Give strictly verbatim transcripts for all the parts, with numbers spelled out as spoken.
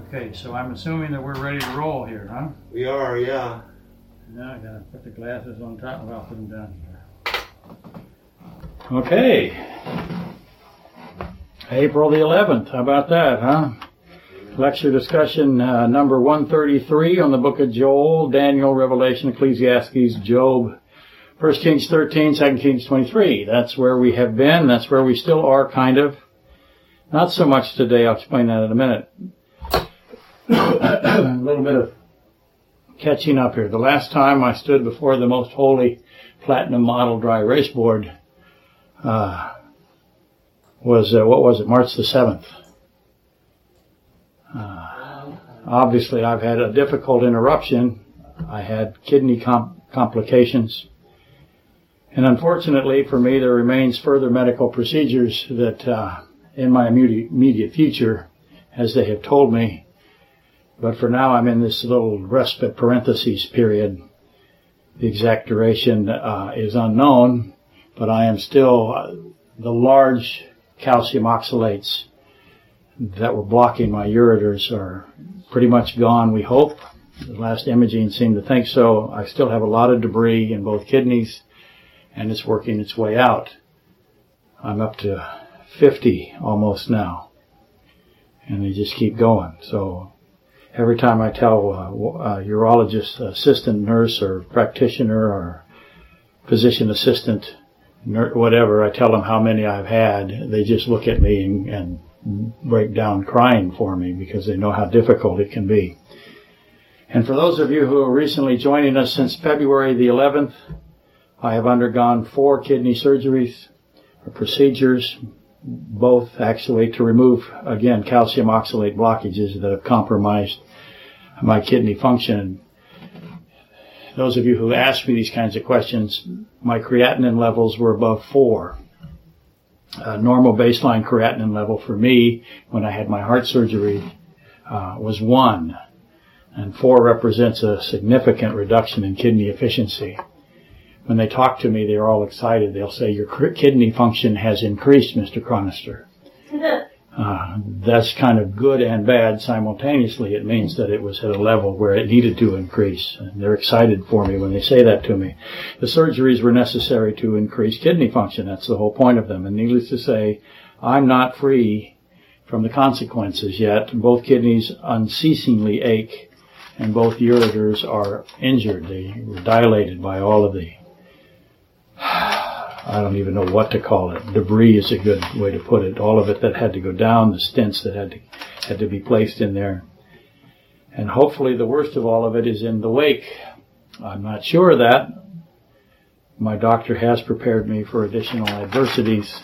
Okay, so I'm assuming that we're ready to roll here, huh? We are, yeah. Now I gotta put the glasses on top and I'll put them down here. Okay. April the eleventh, how about that, huh? Lecture discussion uh, number one thirty-three on the book of Joel, Daniel, Revelation, Ecclesiastes, Job, First Kings thirteen, Second Kings twenty-three. That's where we have been. That's where we still are, kind of. Not so much today. I'll explain that in a minute. A little bit of catching up here. The last time I stood before the most holy platinum model dry erase board uh, was, uh, what was it, March the seventh. Uh, obviously, I've had a difficult interruption. I had kidney com- complications. And unfortunately for me, there remains further medical procedures that uh, in my immediate future, as they have told me. But for now, I'm in this little respite parentheses period. The exact duration uh, is unknown, but I am still, uh, the large calcium oxalates that were blocking my ureters are pretty much gone, we hope. The last imaging seemed to think so. I still have a lot of debris in both kidneys, and it's working its way out. I'm up to fifty almost now, and they just keep going. So every time I tell a, a urologist, assistant nurse, or practitioner, or physician assistant, whatever, I tell them how many I've had, they just look at me and, and break down crying for me because they know how difficult it can be. And for those of you who are recently joining us, since February the eleventh, I have undergone four kidney surgeries, or procedures, both actually to remove, again, calcium oxalate blockages that have compromised my kidney function. Those of you who ask me these kinds of questions, my creatinine levels were above four. A normal baseline creatinine level for me when I had my heart surgery uh, was one, and four represents a significant reduction in kidney efficiency. When they talk to me, they're all excited. They'll say, your kidney function has increased, Mister Chronister. Uh, that's kind of good and bad simultaneously. It means that it was at a level where it needed to increase. And they're excited for me when they say that to me. The surgeries were necessary to increase kidney function. That's the whole point of them. And needless to say, I'm not free from the consequences yet. Both kidneys unceasingly ache, and both ureters are injured. They were dilated by all of the I don't even know what to call it. Debris is a good way to put it. All of it that had to go down, the stents that had to had to be placed in there. And hopefully the worst of all of it is in the wake. I'm not sure of that. My doctor has prepared me for additional adversities.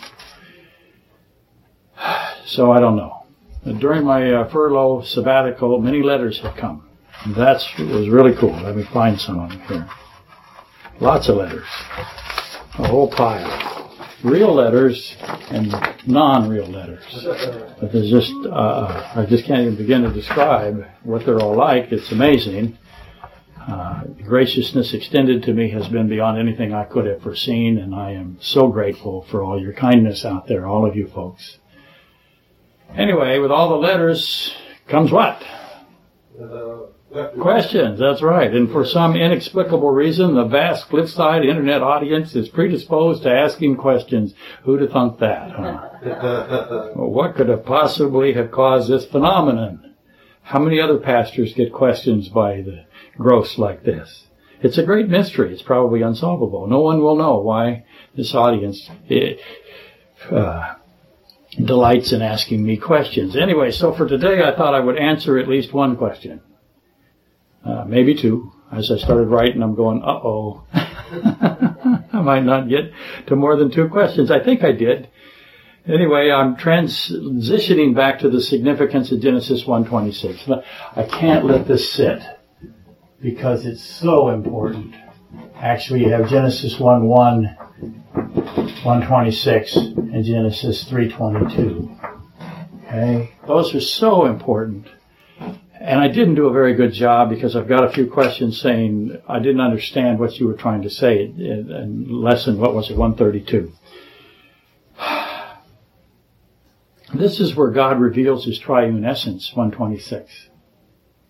So I don't know. During my uh, furlough sabbatical, many letters have come. That was really cool. Let me find some of them here. Lots of letters. A whole pile. Real letters and non-real letters. But there's just, uh, I just can't even begin to describe what they're all like. It's amazing. Uh, the graciousness extended to me has been beyond anything I could have foreseen, and I am so grateful for all your kindness out there, all of you folks. Anyway, with all the letters comes what? Uh, Questions, that's right. And for some inexplicable reason, the vast Cliffside internet audience is predisposed to asking questions. Who'd have thunk that, huh? Well, what could have possibly have caused this phenomenon? How many other pastors get questions by the gross like this? It's a great mystery. It's probably unsolvable. No one will know why this audience uh, delights in asking me questions. Anyway, so for today, I thought I would answer at least one question. Uh, maybe two. As I started writing, I'm going, uh-oh. I might not get to more than two questions. I think I did. Anyway, I'm transitioning back to the significance of Genesis one twenty-six. I can't let this sit because it's so important. Actually, you have Genesis one one, one twenty-six, and Genesis three twenty-two. Okay? Those are so important. And I didn't do a very good job because I've got a few questions saying I didn't understand what you were trying to say in, in lesson, what was it, one thirty-two. This is where God reveals his triune essence, one twenty-six.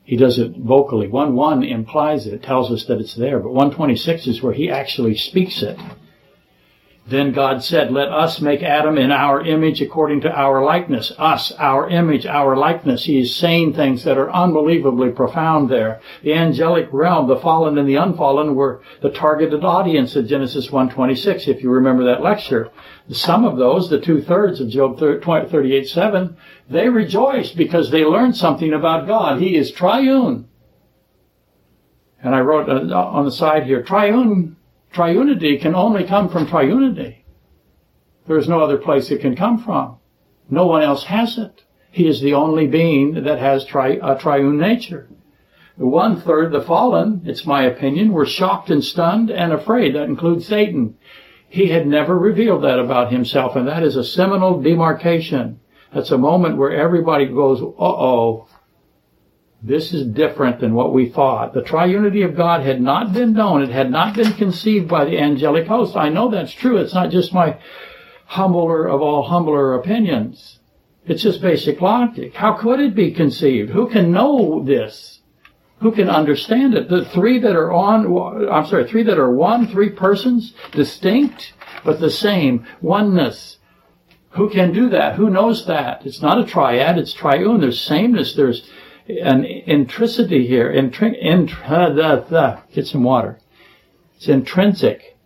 He does it vocally. one one implies it, tells us that it's there, but one twenty-six is where he actually speaks it. Then God said, let us make Adam in our image according to our likeness. Us, our image, our likeness. He is saying things that are unbelievably profound there. The angelic realm, the fallen and the unfallen, were the targeted audience of Genesis one twenty-six, if you remember that lecture. Some of those, the two-thirds of Job thirty-eight seven, they rejoiced because they learned something about God. He is triune. And I wrote on the side here, triune Triunity can only come from triunity. There is no other place it can come from. No one else has it. He is the only being that has tri- a triune nature. The one-third, the fallen, it's my opinion, were shocked and stunned and afraid. That includes Satan. He had never revealed that about himself, and that is a seminal demarcation. That's a moment where everybody goes, uh-oh, this is different than what we thought. The triunity of God had not been known. It had not been conceived by the angelic host. I know that's true. It's not just my humbler of all humbler opinions. It's just basic logic. How could it be conceived? Who can know this? Who can understand it? The three that are on, I'm sorry, three that are one, three persons, distinct, but the same, oneness. Who can do that? Who knows that? It's not a triad, it's triune. There's sameness, there's an intricity here. Intri- int- uh, the, the, get some water. It's intrinsic.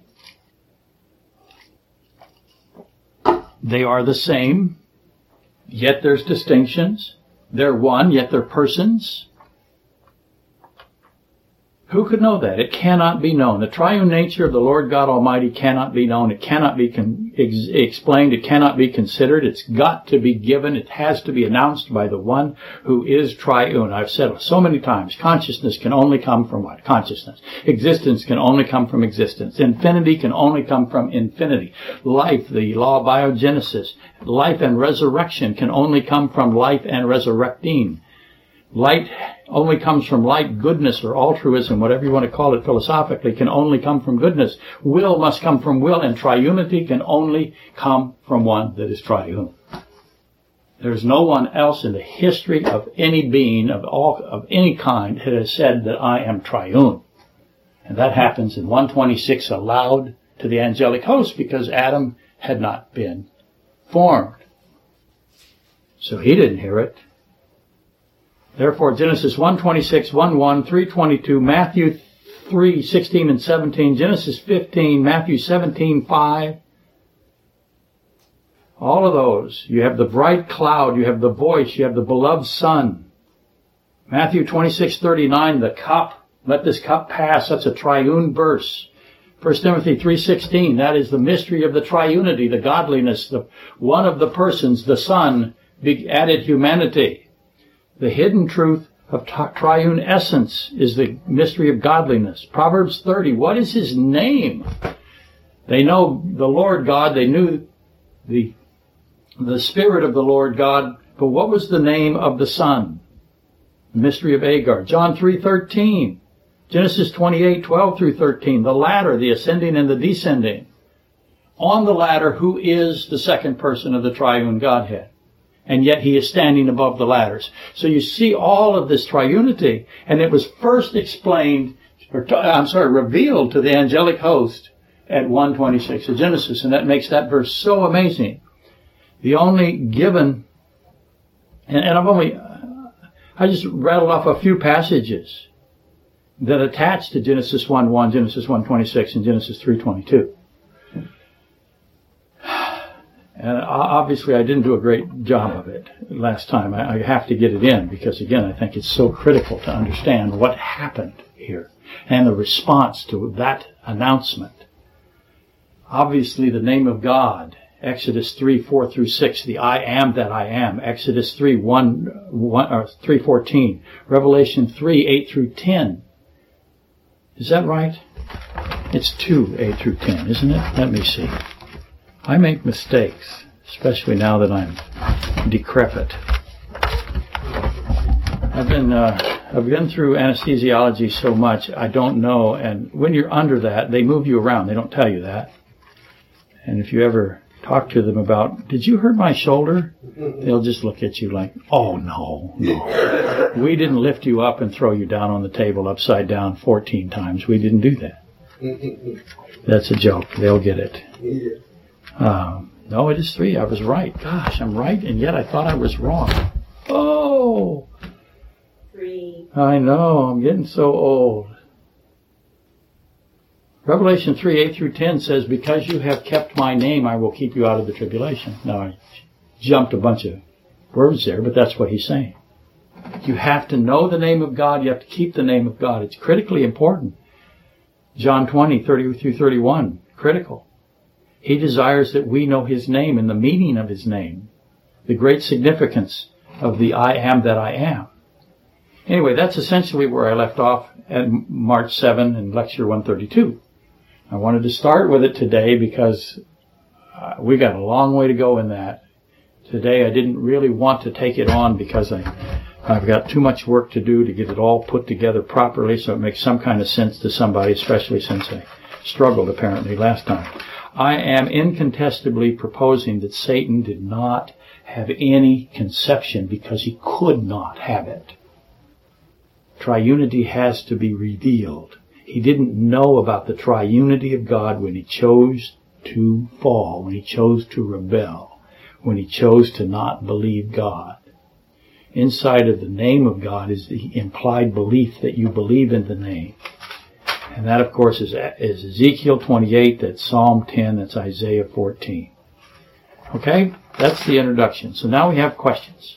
They are the same, yet there's distinctions. They're one, yet they're persons. Who could know that? It cannot be known. The triune nature of the Lord God Almighty cannot be known. It cannot be con- ex- explained. It cannot be considered. It's got to be given. It has to be announced by the one who is triune. I've said it so many times. Consciousness can only come from what? Consciousness. Existence can only come from existence. Infinity can only come from infinity. Life, the law of biogenesis, life and resurrection can only come from life and resurrecting. Light only comes from light. Goodness or altruism, whatever you want to call it philosophically, can only come from goodness. Will must come from will, and triunity can only come from one that is triune. There's no one else in the history of any being of all of any kind that has said that I am triune. And that happens in one twenty-six aloud to the angelic host because Adam had not been formed. So he didn't hear it. Therefore, Genesis one twenty-six, one one, three twenty-two, Matthew three sixteen and seventeen, Genesis fifteen, Matthew seventeen five. All of those. You have the bright cloud, you have the voice, you have the beloved Son. Matthew twenty-six thirty-nine, the cup. Let this cup pass. That's a triune verse. First Timothy three sixteen, that is the mystery of the triunity, the godliness, the one of the persons, the Son, added humanity. The hidden truth of triune essence is the mystery of godliness. Proverbs thirty, what is his name? They know the Lord God, they knew the, the Spirit of the Lord God, but what was the name of the Son? The mystery of Agar. John three thirteen, Genesis twenty-eight twelve through thirteen, the ladder, the ascending and the descending. On the ladder, who is the second person of the triune Godhead? And yet he is standing above the ladders. So you see all of this triunity, and it was first explained, or I'm sorry, revealed to the angelic host at one twenty-six of Genesis, and that makes that verse so amazing. The only given, and, and I've only, I just rattled off a few passages that attach to Genesis one one, Genesis one twenty-six, and Genesis three twenty-two. And obviously I didn't do a great job of it last time. I have to get it in because, again, I think it's so critical to understand what happened here and the response to that announcement. Obviously, the name of God, Exodus three, four through six, the I am that I am, Exodus three, one, one, or three fourteen, Revelation three, eight through ten. Is that right? It's two, eight through ten, isn't it? Let me see. I make mistakes, especially now that I'm decrepit. I've been uh, I've been through anesthesiology so much, I don't know. And when you're under that, they move you around. They don't tell you that. And if you ever talk talk to them about, did you hurt my shoulder? They'll just look at you like, oh, no, no. We didn't lift you up and throw you down on the table upside down fourteen times. We didn't do that. That's a joke. They'll get it. Um, no, it is three. I was right. Gosh, I'm right, and yet I thought I was wrong. Oh! Three. I know. I'm getting so old. Revelation three, eight through ten says, because you have kept my name, I will keep you out of the tribulation. Now, I jumped a bunch of words there, but that's what he's saying. You have to know the name of God. You have to keep the name of God. It's critically important. John twenty, thirty through thirty-one, critical. He desires that we know his name and the meaning of his name, the great significance of the I am that I am. Anyway, that's essentially where I left off at March seventh in lecture one thirty-two. I wanted to start with it today because uh, we got a long way to go in that. Today I didn't really want to take it on because I, I've got too much work to do to get it all put together properly so it makes some kind of sense to somebody, especially since I struggled apparently last time. I am incontestably proposing that Satan did not have any conception because he could not have it. Triunity has to be revealed. He didn't know about the triunity of God when he chose to fall, when he chose to rebel, when he chose to not believe God. Inside of the name of God is the implied belief that you believe in the name. And that, of course, is, is Ezekiel twenty-eight, that's Psalm ten, that's Isaiah fourteen. Okay? That's the introduction. So now we have questions.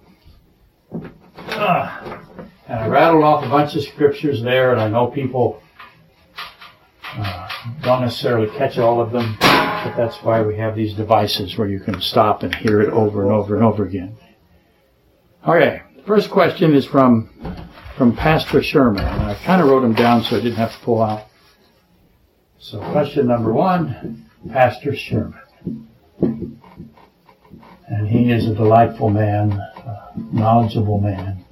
Ah. And I rattled off a bunch of scriptures there, and I know people uh, don't necessarily catch all of them, but that's why we have these devices where you can stop and hear it over and over and over again. Okay, the first question is from from Pastor Sherman, and I kind of wrote them down so I didn't have to pull out. So question number one, Pastor Sherman. And he is a delightful man, a knowledgeable man.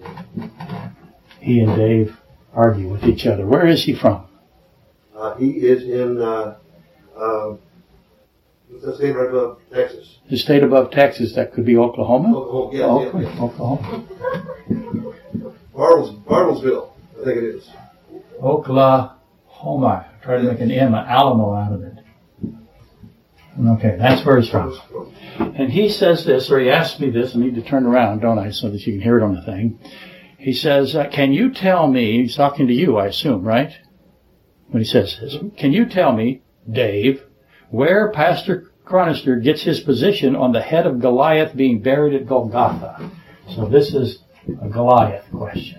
He and Dave argue with each other. Where is he from? Uh, he is in uh, uh, the state right above Texas. The state above Texas, that could be Oklahoma? Oklahoma, yeah, Oklahoma. yeah, yeah. Oklahoma. Bartles, Bartlesville, I think it is. Oklahoma. Try to make an M, an Alamo out of it. Okay, that's where he's from. And he says this, or he asked me this, I need to turn around, don't I, so that you can hear it on the thing. He says, uh, can you tell me, he's talking to you, I assume, right? When he says this, can you tell me, Dave, where Pastor Chronister gets his position on the head of Goliath being buried at Golgotha? So this is a Goliath question.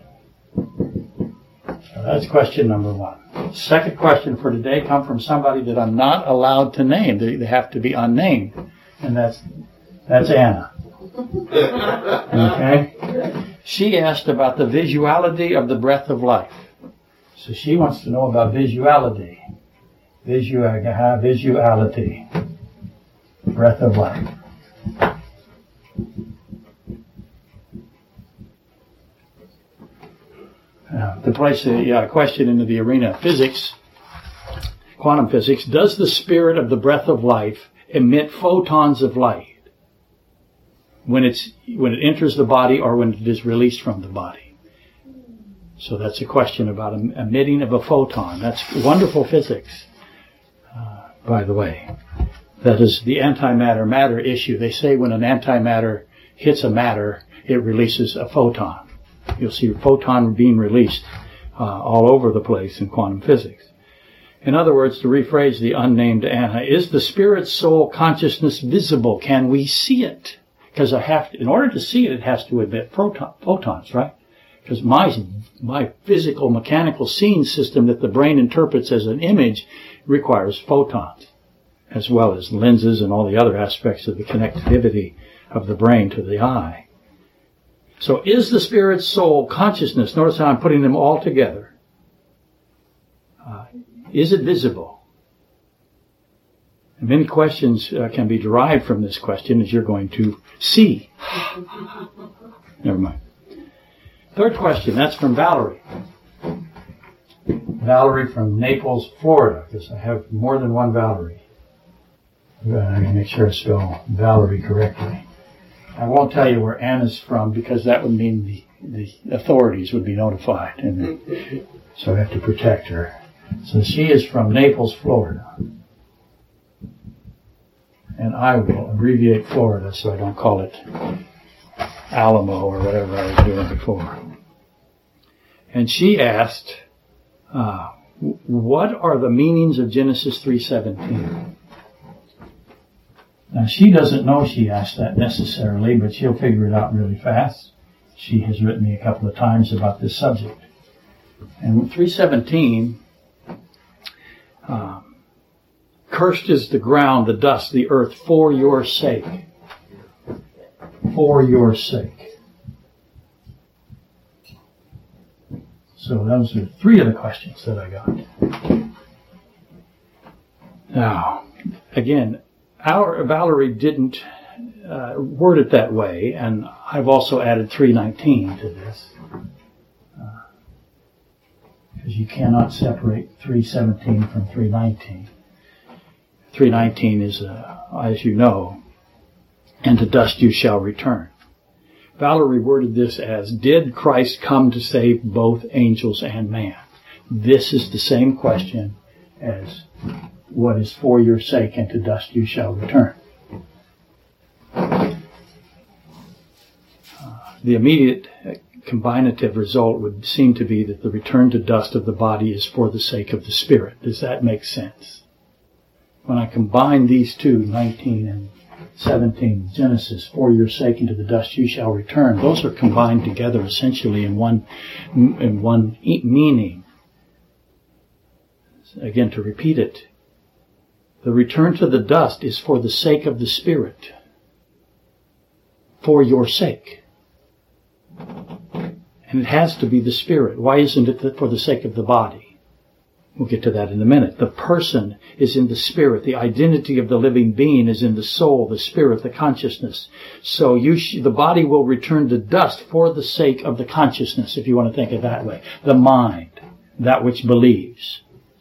So that's question number one. Second question for today comes from somebody that I'm not allowed to name. They, they have to be unnamed. And that's, that's Anna. Okay? She asked about the visuality of the breath of life. So she wants to know about visuality. Visu- visuality. Breath of life. Uh, to place a uh, question into the arena of physics, quantum physics, does the spirit of the breath of life emit photons of light when it's when it enters the body or when it is released from the body? So that's a question about em- emitting of a photon. That's wonderful physics, uh, by the way. That is the antimatter-matter issue. They say when an antimatter hits a matter, it releases a photon. You'll see a photon being released uh, all over the place in quantum physics. In other words, to rephrase the unnamed Anna, is the spirit, soul, consciousness visible? Can we see it? Because I have to, in order to see it, it has to emit photon, photons, right? Because my my physical mechanical seeing system that the brain interprets as an image requires photons, as well as lenses and all the other aspects of the connectivity of the brain to the eye. So is the spirit, soul, consciousness, notice how I'm putting them all together, uh, is it visible? And many questions uh, can be derived from this question as you're going to see. Never mind. Third question, that's from Valerie. Valerie from Naples, Florida, because I have more than one Valerie. I mean, make sure I spell Valerie correctly. I won't tell you where Anna's from because that would mean the, the authorities would be notified, and so I have to protect her. So she is from Naples, Florida. And I will abbreviate Florida so I don't call it Alamo or whatever I was doing before. And she asked, uh, what are the meanings of Genesis three seventeen? Now, she doesn't know she asked that necessarily, but she'll figure it out really fast. She has written me a couple of times about this subject. And three seventeen, um, cursed is the ground, the dust, the earth, for your sake. For your sake. So those are three of the questions that I got. Now, again, our Valerie didn't uh, word it that way, and I've also added three nineteen to this. Because uh, you cannot separate three seventeen from three nineteen. three nineteen is, uh, as you know, and to dust you shall return. Valerie worded this as, did Christ come to save both angels and man? This is the same question as what is for your sake, and to dust you shall return. Uh, the immediate combinative result would seem to be that the return to dust of the body is for the sake of the spirit. Does that make sense? When I combine these two, nineteen and seventeen, Genesis, for your sake and to the dust you shall return, those are combined together essentially in one, in one meaning. Again, to repeat it, the return to the dust is for the sake of the spirit. For your sake. And it has to be the spirit. Why isn't it for the sake of the body? We'll get to that in a minute. The person is in the spirit. The identity of the living being is in the soul, the spirit, the consciousness. So you sh- the body will return to dust for the sake of the consciousness, if you want to think of it that way. The mind, that which believes.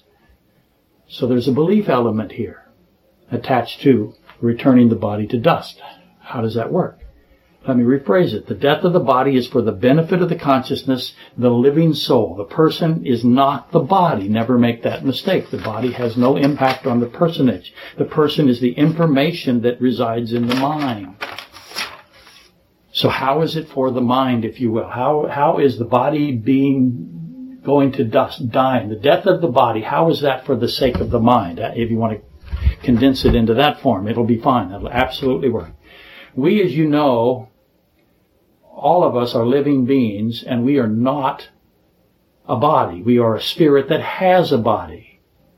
So there's a belief element here attached to returning the body to dust. How does that work? Let me rephrase it. The death of the body is for the benefit of the consciousness, the living soul. The person is not the body. Never make that mistake. The body has no impact on the personage. The person is the information that resides in the mind. So how is it for the mind, if you will? How how is the body being going to dust, dying? The death of the body, how is that for the sake of the mind? If you want to condense it into that form, it'll be fine. That'll absolutely work. We, as you know, all of us are living beings, and we are not a body. We are a spirit that has a body.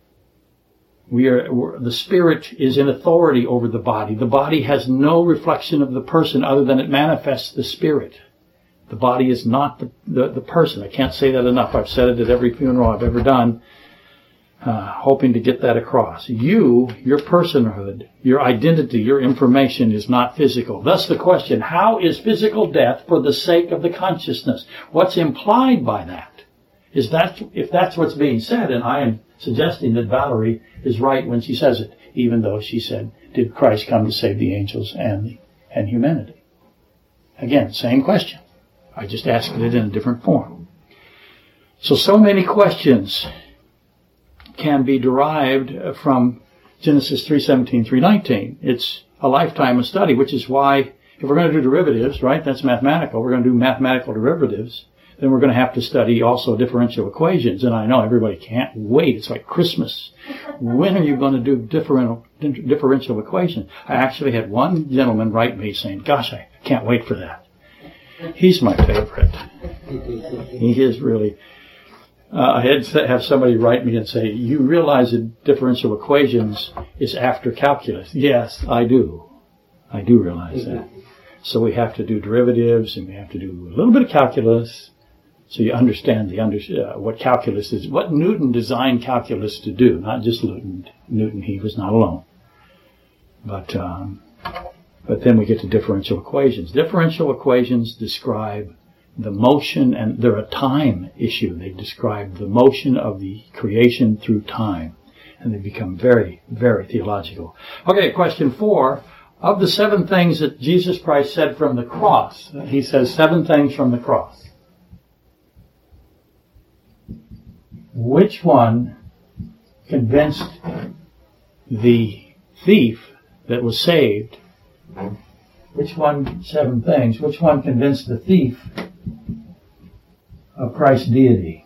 We are, we're, the spirit is in authority over the body. The body has no reflection of the person other than it manifests the spirit. The body is not the, the, the person. I can't say that enough. I've said it at every funeral I've ever done, uh, hoping to get that across. You, your personhood, your identity, your information is not physical. Thus the question, how is physical death for the sake of the consciousness? What's implied by that? Is that, if that's what's being said, and I am suggesting that Valerie is right when she says it, even though she said, did Christ come to save the angels and, the, and humanity? Again, same question. I just asked it in a different form. So, so many questions can be derived from Genesis three seventeen, three nineteen. It's a lifetime of study, which is why if we're going to do derivatives, right, that's mathematical, we're going to do mathematical derivatives, then we're going to have to study also differential equations. And I know everybody can't wait. It's like Christmas. When are you going to do differential, differential equations? I actually had one gentleman write me saying, gosh, I can't wait for that. He's my favorite. He is really. Uh, I had to have somebody write me and say, you realize that differential equations is after calculus. Yes, I do. I do realize that. So we have to do derivatives, and we have to do a little bit of calculus, so you understand the under, uh, what calculus is, what Newton designed calculus to do, not just Newton. Newton, he was not alone. But um, but then we get to differential equations. Differential equations describe the motion, and they're a time issue. They describe the motion of the creation through time. And they become very, very theological. Okay, question four. Of the seven things that Jesus Christ said from the cross, he says seven things from the cross. Which one convinced the thief that was saved? Which one, seven things, which one convinced the thief of Christ's deity?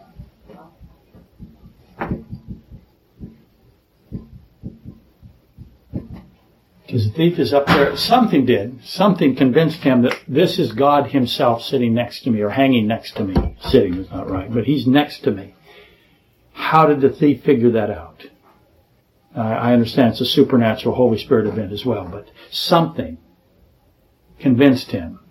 Because the thief is up there. Something did. Something convinced him that this is God himself sitting next to me, or hanging next to me. Sitting is not right, but he's next to me. How did the thief figure that out? Uh, I understand it's a supernatural Holy Spirit event as well, but something convinced him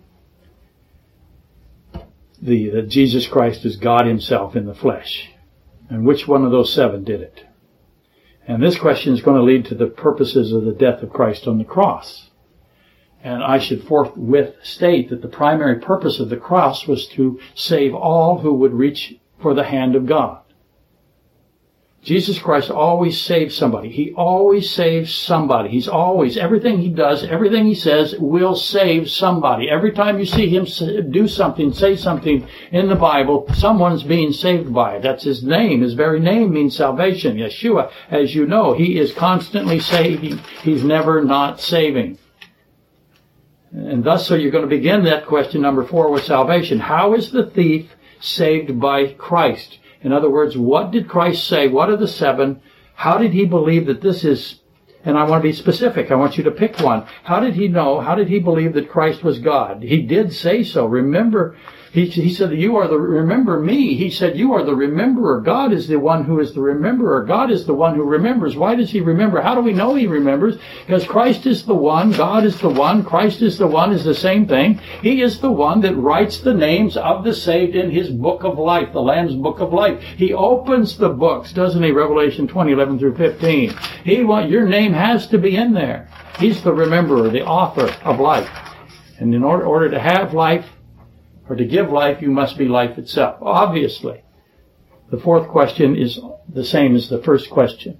the, that Jesus Christ is God himself in the flesh. And which one of those seven did it? And this question is going to lead to the purposes of the death of Christ on the cross. And I should forthwith state that the primary purpose of the cross was to save all who would reach for the hand of God. Jesus Christ always saves somebody. He always saves somebody. He's always, everything he does, everything he says will save somebody. Every time you see him do something, say something in the Bible, someone's being saved by it. That's his name. His very name means salvation. Yeshua, as you know, he is constantly saving. He's never not saving. And thus, so you're going to begin that question number four with salvation. How is the thief saved by Christ? In other words, what did Christ say? What are the seven? How did he believe that this is, and I want to be specific, I want you to pick one. How did he know, how did he believe that Christ was God? He did say so. Remember, he, he said, you are the, remember me. He said, you are the rememberer. God is the one who is the rememberer. God is the one who remembers. Why does he remember? How do we know he remembers? Because Christ is the one, God is the one, Christ is the one is the same thing. He is the one that writes the names of the saved in his book of life, the Lamb's book of life. He opens the books, doesn't he? Revelation twenty, eleven through fifteen. He want, your name has to be in there. He's the rememberer, the author of life. And in order, order to have life, or to give life, you must be life itself. Obviously. The fourth question is the same as the first question.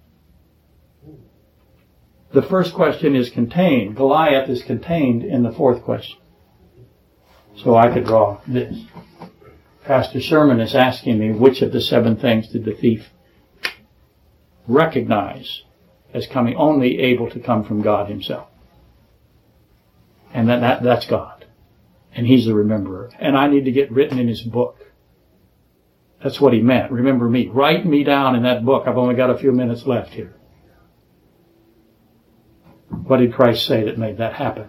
The first question is contained. Goliath is contained in the fourth question. So I could draw this. Pastor Sherman is asking me, which of the seven things did the thief recognize as coming only able to come from God himself? And that, that that's God. And he's the rememberer. And I need to get written in his book. That's what he meant. Remember me. Write me down in that book. I've only got a few minutes left here. What did Christ say that made that happen?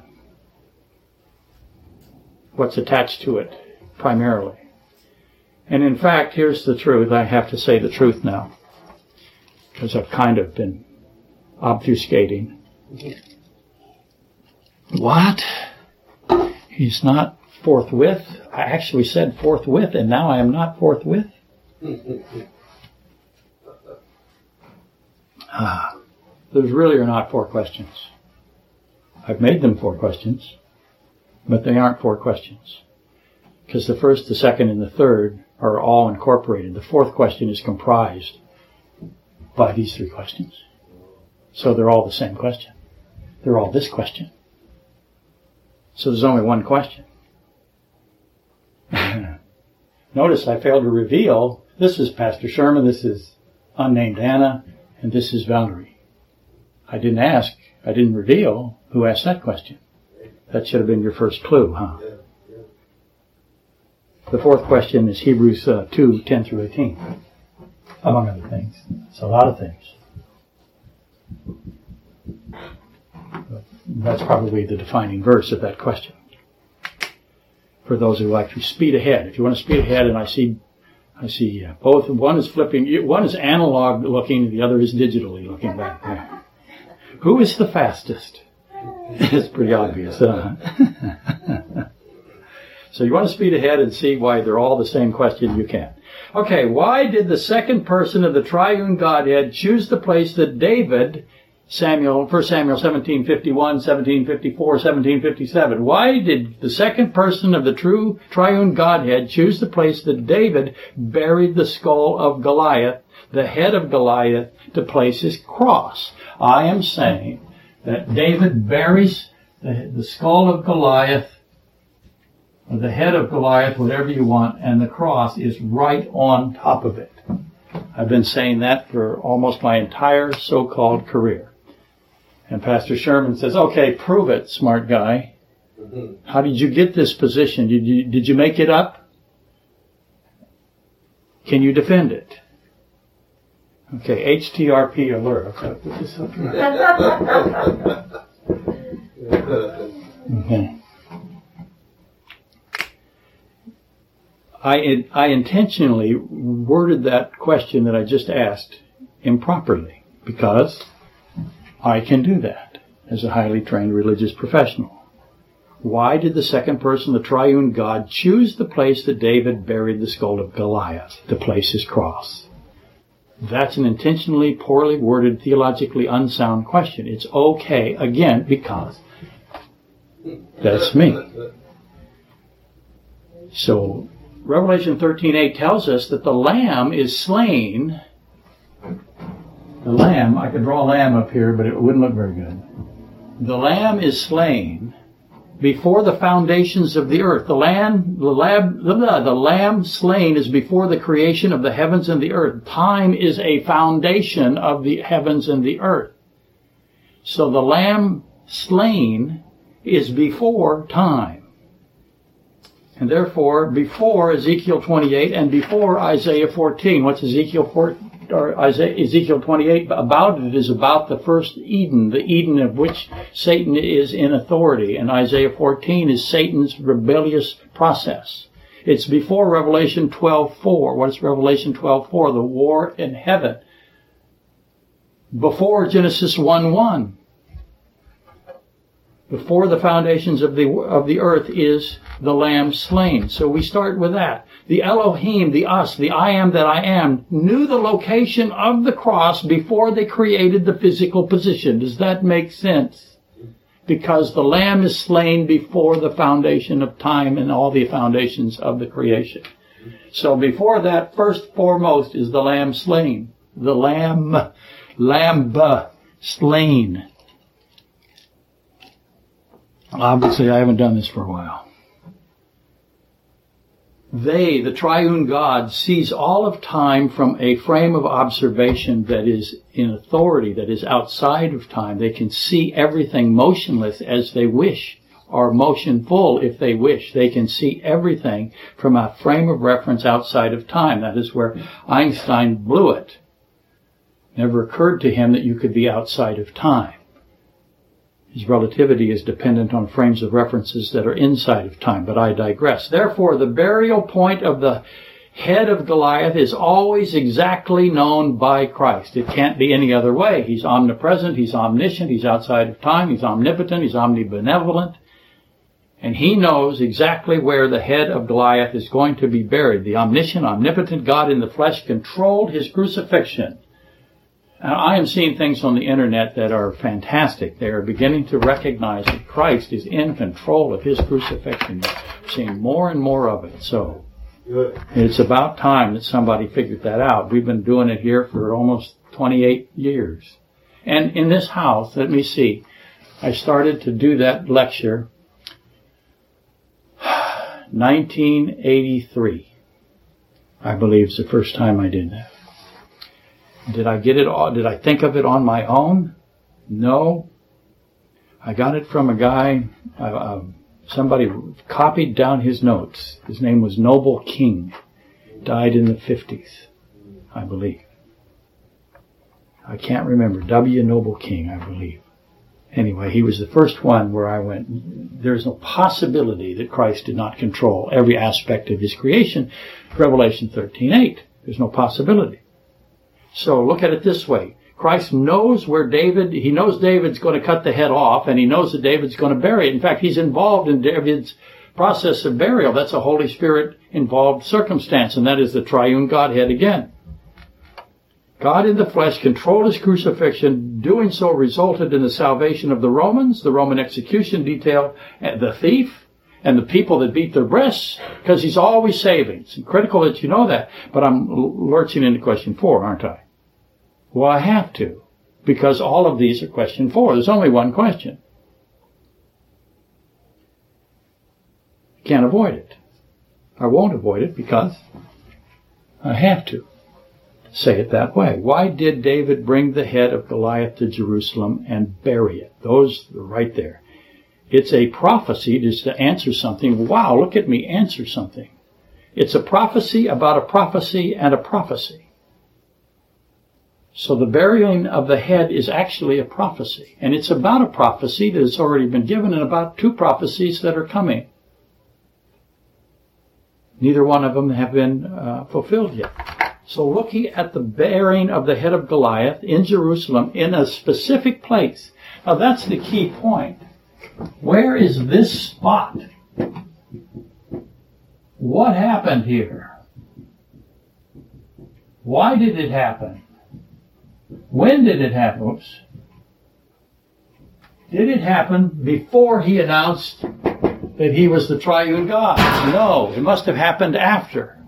What's attached to it, primarily? And in fact, here's the truth. I have to say the truth now, because I've kind of been obfuscating. What? He's not forthwith? I actually said forthwith, and now I am not forthwith? Ah, those really are not four questions. I've made them four questions, but they aren't four questions. Because the first, the second, and the third are all incorporated. The fourth question is comprised by these three questions. So they're all the same question. They're all this question. So there's only one question. Notice I failed to reveal, this is Pastor Sherman, this is unnamed Anna, and this is Valerie. I didn't ask, I didn't reveal who asked that question. That should have been your first clue, huh? The fourth question is Hebrews uh, two, ten through eighteen. Among other things. It's a lot of things. That's probably the defining verse of that question. For those who like to speed ahead. If you want to speed ahead, and I see I see uh, both. One is flipping, one is analog looking, the other is digitally looking back there. Who is the fastest? It's pretty obvious, huh? So you want to speed ahead and see why they're all the same question, you can. Okay, why did the second person of the triune Godhead choose the place that David, Samuel, First Samuel seventeen fifty-one, seventeen fifty-four, seventeen fifty-seven, why did the second person of the true triune Godhead choose the place that David buried the skull of Goliath the head of Goliath to place his cross. I am saying that David buries the, the skull of Goliath, or the head of Goliath, whatever you want, and the cross is right on top of it. I've been saying that for almost my entire so-called career. And Pastor Sherman says, okay, prove it, smart guy. Mm-hmm. How did you get this position? Did you, did you make it up? Can you defend it? Okay, H T R P alert. I've got to put this up here. Okay. I, I intentionally worded that question that I just asked improperly because I can do that as a highly trained religious professional. Why did the second person, the triune God, choose the place that David buried the skull of Goliath to place his cross? That's an intentionally poorly worded, theologically unsound question. It's okay, again, because that's me. So, Revelation thirteen eight tells us that the Lamb is slain. The Lamb, I could draw a lamb up here, but it wouldn't look very good. The Lamb is slain before the foundations of the earth. The lamb, the lamb, the lamb slain is before the creation of the heavens and the earth. Time is a foundation of the heavens and the earth. So the lamb slain is before time. And therefore, before Ezekiel twenty-eight and before Isaiah fourteen. What's Ezekiel four, or Isaiah, Ezekiel twenty-eight about? It is about the first Eden, the Eden of which Satan is in authority. And Isaiah fourteen is Satan's rebellious process. It's before Revelation twelve four. What is Revelation twelve four? The war in heaven. Before Genesis one one. Before the foundations of the of the earth is the Lamb slain. So we start with that. The Elohim, the us, the I am that I am, knew the location of the cross before they created the physical position. Does that make sense? Because the Lamb is slain before the foundation of time and all the foundations of the creation. So before that, first foremost is the Lamb slain. The Lamb, Lamb slain. Obviously, I haven't done this for a while. They, the triune God, sees all of time from a frame of observation that is in authority, that is outside of time. They can see everything motionless as they wish, or motionful if they wish. They can see everything from a frame of reference outside of time. That is where Einstein blew it. Never occurred to him that you could be outside of time. His relativity is dependent on frames of references that are inside of time, but I digress. Therefore, the burial point of the head of Goliath is always exactly known by Christ. It can't be any other way. He's omnipresent, he's omniscient, he's outside of time, he's omnipotent, he's omnibenevolent, and he knows exactly where the head of Goliath is going to be buried. The omniscient, omnipotent God in the flesh controlled his crucifixion. Now, I am seeing things on the internet that are fantastic. They are beginning to recognize that Christ is in control of his crucifixion. We're seeing more and more of it. So Good. It's about time that somebody figured that out. We've been doing it here for almost twenty-eight years. And in this house, let me see, I started to do that lecture nineteen eighty-three. I believe is the first time I did that. Did I get it all? Did I think of it on my own? No. I got it from a guy, uh, uh, somebody copied down his notes. His name was Noble King. Died in the fifties, I believe. I can't remember. W. Noble King, I believe. Anyway, he was the first one where I went, there's no possibility that Christ did not control every aspect of his creation. Revelation thirteen eight. There's no possibility. So look at it this way. Christ knows where David, he knows David's going to cut the head off, and he knows that David's going to bury it. In fact, he's involved in David's process of burial. That's a Holy Spirit involved circumstance, and that is the triune Godhead again. God in the flesh controlled his crucifixion. Doing so resulted in the salvation of the Romans, the Roman execution detail, the thief, And the people that beat their breasts, because he's always saving. It's critical that you know that. But I'm lurching into question four, aren't I? Well, I have to. Because all of these are question four. There's only one question. Can't avoid it. I won't avoid it because I have to say it that way. Why did David bring the head of Goliath to Jerusalem and bury it? Those are right there. It's a prophecy just to answer something. Wow, look at me answer something. It's a prophecy about a prophecy and a prophecy. So the burying of the head is actually a prophecy. And it's about a prophecy that has already been given and about two prophecies that are coming. Neither one of them have been uh, fulfilled yet. So looking at the burying of the head of Goliath in Jerusalem in a specific place. Now that's the key point. Where is this spot? What happened here? Why did it happen? When did it happen? Oops. Did it happen before he announced that he was the triune God? No, it must have happened after.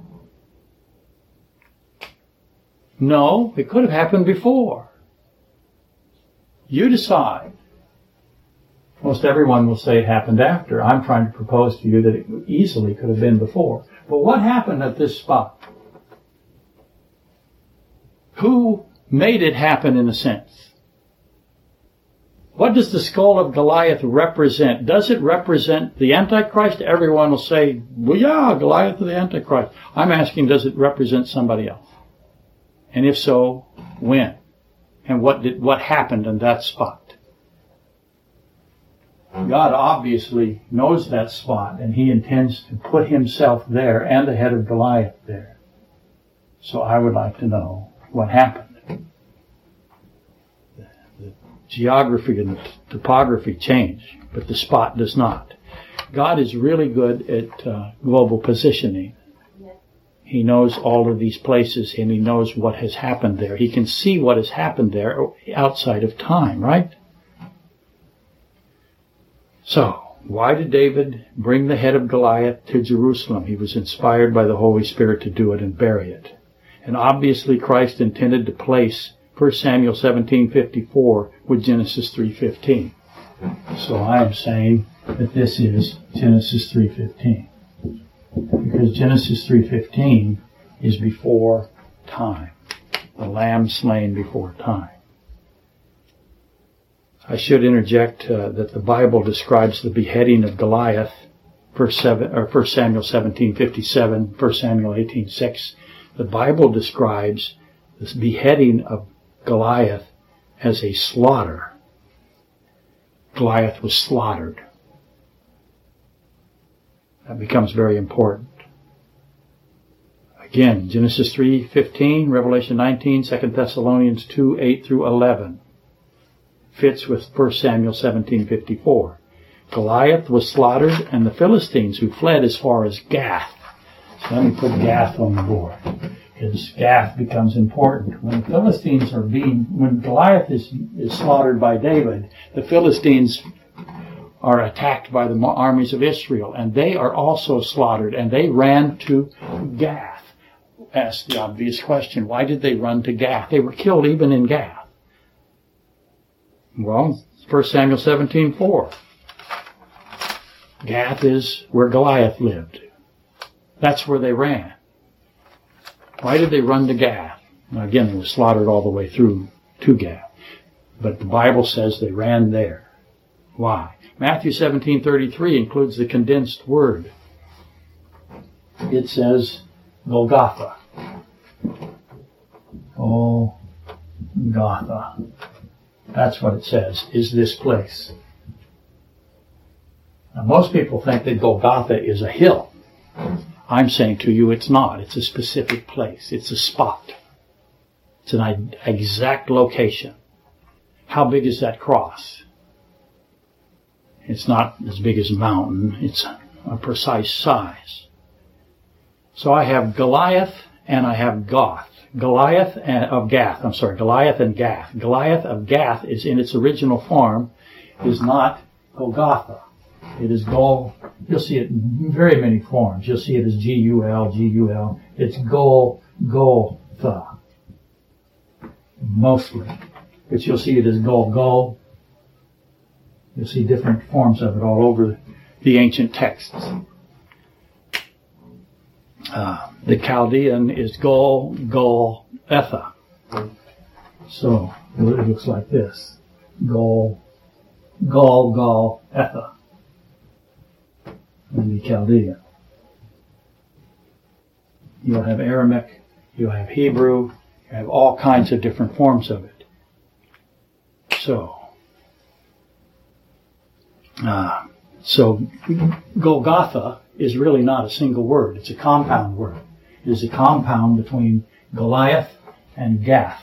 No, it could have happened before. You decide. Most everyone will say it happened after. I'm trying to propose to you that it easily could have been before. But what happened at this spot? Who made it happen in a sense? What does the skull of Goliath represent? Does it represent the Antichrist? Everyone will say, well, yeah, Goliath is the Antichrist. I'm asking, does it represent somebody else? And if so, when? And what did, what happened in that spot? God obviously knows that spot, and he intends to put himself there and the head of Goliath there. So I would like to know what happened. Geography and the topography change, but the spot does not. God is really good at uh, global positioning. He knows all of these places, and he knows what has happened there. He can see what has happened there outside of time, right? So, why did David bring the head of Goliath to Jerusalem? He was inspired by the Holy Spirit to do it and bury it. And obviously Christ intended to place First Samuel seventeen fifty-four with Genesis three fifteen. So I am saying that this is Genesis three fifteen. Because Genesis three fifteen is before time. The lamb slain before time. I should interject uh, that the Bible describes the beheading of Goliath, First Samuel seventeen fifty-seven, First Samuel eighteen six. The Bible describes this beheading of Goliath as a slaughter. Goliath was slaughtered. That becomes very important. Again, Genesis three fifteen, Revelation nineteen, Second Thessalonians two eight through eleven. Fits with First Samuel seventeen fifty-four. Goliath was slaughtered, and the Philistines who fled as far as Gath. So let me put Gath on the board, because Gath becomes important. When the Philistines are being, when Goliath is, is slaughtered by David, the Philistines are attacked by the armies of Israel, and they are also slaughtered, and they ran to Gath. Ask the obvious question, why did they run to Gath? They were killed even in Gath. Well, First Samuel seventeen four. Gath is where Goliath lived. That's where they ran. Why did they run to Gath? Now again, they were slaughtered all the way through to Gath. But the Bible says they ran there. Why? Matthew seventeen thirty-three includes the condensed word. It says Golgotha. Golgotha. That's what it says, is this place. Now, most people think that Golgotha is a hill. I'm saying to you it's not. It's a specific place. It's a spot. It's an exact location. How big is that cross? It's not as big as a mountain. It's a precise size. So I have Goliath and I have Goth. Goliath of Gath, I'm sorry, Goliath and Gath. Goliath of Gath is in its original form, is not Golgotha. It is Gol. You'll see it in very many forms. You'll see it as G U L, G U L. It's Gol, Goltha. Mostly. But you'll see it as Gol, Gol. You'll see different forms of it all over the ancient texts. Uh, the Chaldean is Gol, Gol, Etha. So it looks like this. Gol, Gol, Gol, Etha. In the Chaldean. You'll have Aramaic, you'll have Hebrew, you have all kinds of different forms of it. So, uh, so Golgotha is really not a single word. It's a compound word. It is a compound between Goliath and Gath.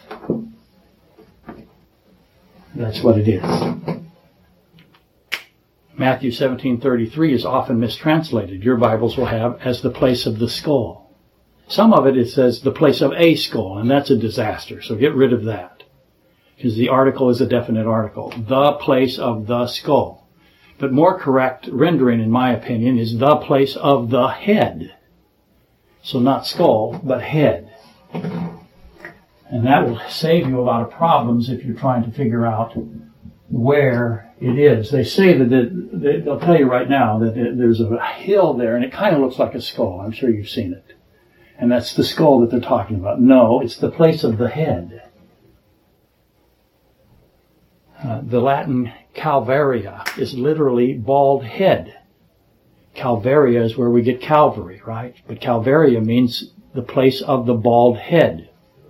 That's what it is. Matthew seventeen thirty-three is often mistranslated. Your Bibles will have as the place of the skull. Some of it, it says the place of a skull, and that's a disaster. So get rid of that. Because the article is a definite article. The place of the skull. But more correct rendering, in my opinion, is the place of the head. So not skull, but head. And that will save you a lot of problems if you're trying to figure out where it is. They say that it, they'll tell you right now that it, there's a hill there, and it kind of looks like a skull. I'm sure you've seen it. And that's the skull that they're talking about. No, it's the place of the head. Uh, the Latin Calvaria is literally bald head. Calvaria is where we get Calvary, right? But Calvaria means the place of the bald head.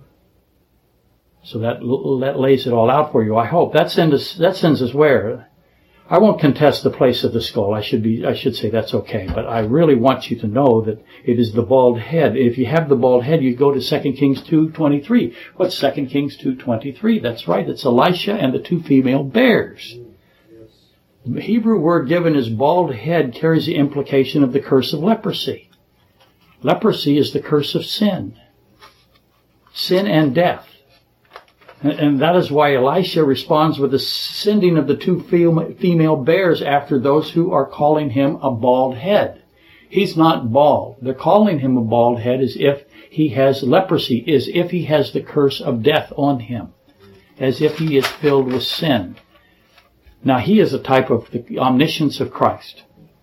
So that that lays it all out for you, I hope. That sends us, that sends us where? I won't contest the place of the skull. I should be, I should say that's okay. But I really want you to know that it is the bald head. If you have the bald head, you go to Second Kings two twenty-three. What's Second Kings two twenty-three? That's right. It's Elisha and the two female bears. The Hebrew word given as bald head carries the implication of the curse of leprosy. Leprosy is the curse of sin. Sin and death. And that is why Elisha responds with the sending of the two female bears after those who are calling him a bald head. He's not bald. They're calling him a bald head as if he has leprosy, as if he has the curse of death on him, as if he is filled with sin. Now, he is a type of the omniscience of Christ.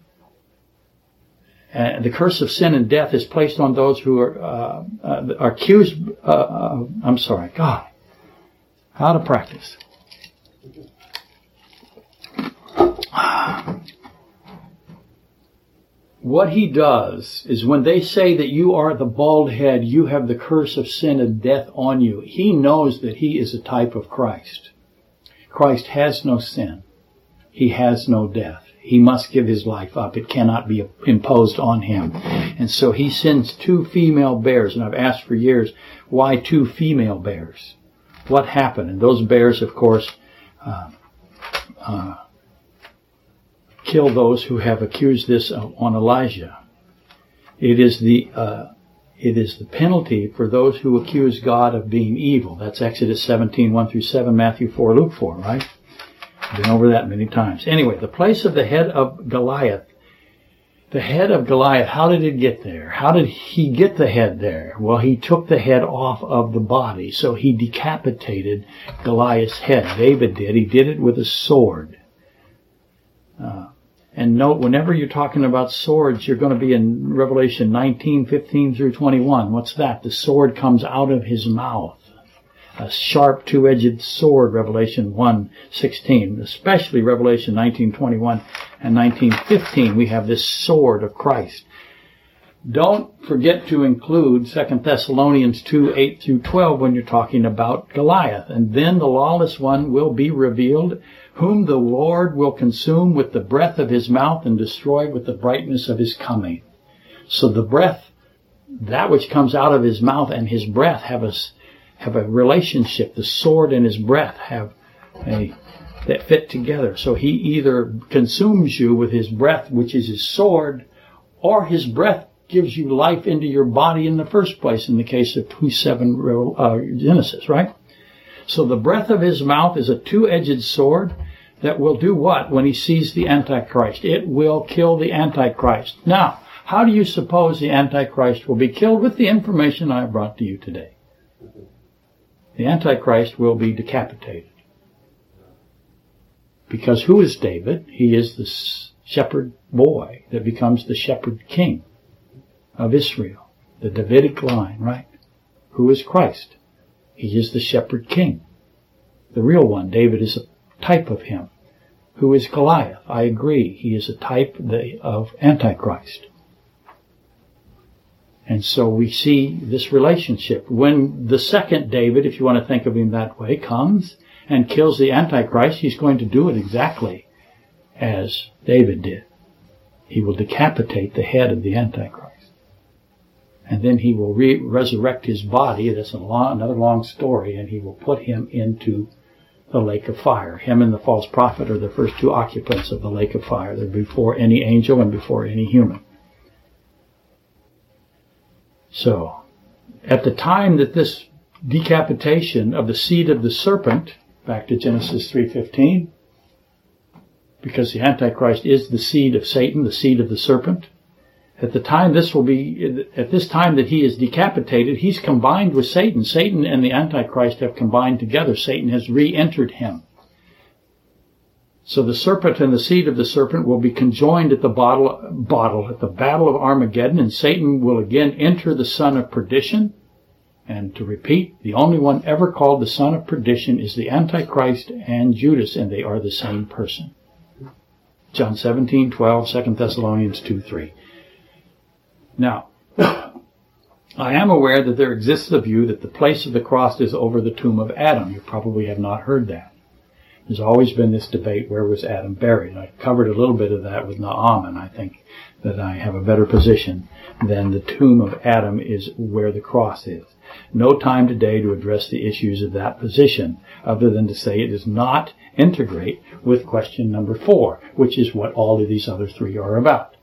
Uh, the curse of sin and death is placed on those who are, uh, uh, are accused, uh, uh, I'm sorry, God. How to practice. What he does is when they say that you are the bald head, you have the curse of sin and death on you. He knows that he is a type of Christ. Christ has no sin. He has no death. He must give his life up. It cannot be imposed on him. And so he sends two female bears. And I've asked for years, why two female bears? What happened? And those bears, of course, uh, uh, kill those who have accused this on Elijah. It is the uh, it is the penalty for those who accuse God of being evil. That's Exodus seventeen, one through seven, Matthew four, Luke four, right? I've been over that many times. Anyway, the place of the head of Goliath. The head of Goliath, how did it get there? How did he get the head there? Well, he took the head off of the body, so he decapitated Goliath's head. David did. He did it with a sword. Uh, and note, whenever you're talking about swords, you're going to be in Revelation nineteen, fifteen through twenty-one. What's that? The sword comes out of his mouth. A sharp two-edged sword, Revelation one sixteen, especially Revelation nineteen twenty-one and nineteen fifteen. We have this sword of Christ. Don't forget to include Second Thessalonians two, eight through twelve when you're talking about Goliath. And then the lawless one will be revealed, whom the Lord will consume with the breath of his mouth and destroy with the brightness of his coming. So the breath, that which comes out of his mouth and his breath have a have a relationship. The sword and his breath have a, that fit together. So he either consumes you with his breath, which is his sword, or his breath gives you life into your body in the first place, in the case of two seven uh, Genesis, right? So the breath of his mouth is a two-edged sword that will do what when he sees the Antichrist? It will kill the Antichrist. Now, how do you suppose the Antichrist will be killed? With the information I have brought to you today. The Antichrist will be decapitated. Because who is David? He is the shepherd boy that becomes the shepherd king of Israel. The Davidic line, right? Who is Christ? He is the shepherd king. The real one. David is a type of him. Who is Goliath? I agree. He is a type of Antichrist. And so we see this relationship. When the second David, if you want to think of him that way, comes and kills the Antichrist, he's going to do it exactly as David did. He will decapitate the head of the Antichrist. And then he will re- resurrect his body. That's a long, another long story. And he will put him into the lake of fire. Him and the false prophet are the first two occupants of the lake of fire. They're before any angel and before any human. So, at the time that this decapitation of the seed of the serpent, back to Genesis three fifteen, because the Antichrist is the seed of Satan, the seed of the serpent, at the time this will be, at this time that he is decapitated, he's combined with Satan. Satan and the Antichrist have combined together. Satan has re-entered him. So the serpent and the seed of the serpent will be conjoined at the bottle, bottle, at the battle of Armageddon, and Satan will again enter the son of perdition. And to repeat, the only one ever called the son of perdition is the Antichrist and Judas, and they are the same person. John seventeen twelve, Second Thessalonians two three. Now, I am aware that there exists a view that the place of the cross is over the tomb of Adam. You probably have not heard that. There's always been this debate, where was Adam buried? I covered a little bit of that with Naaman. I think that I have a better position than the tomb of Adam is where the cross is. No time today to address the issues of that position, other than to say it does not integrate with question number four, which is what all of these other three are about.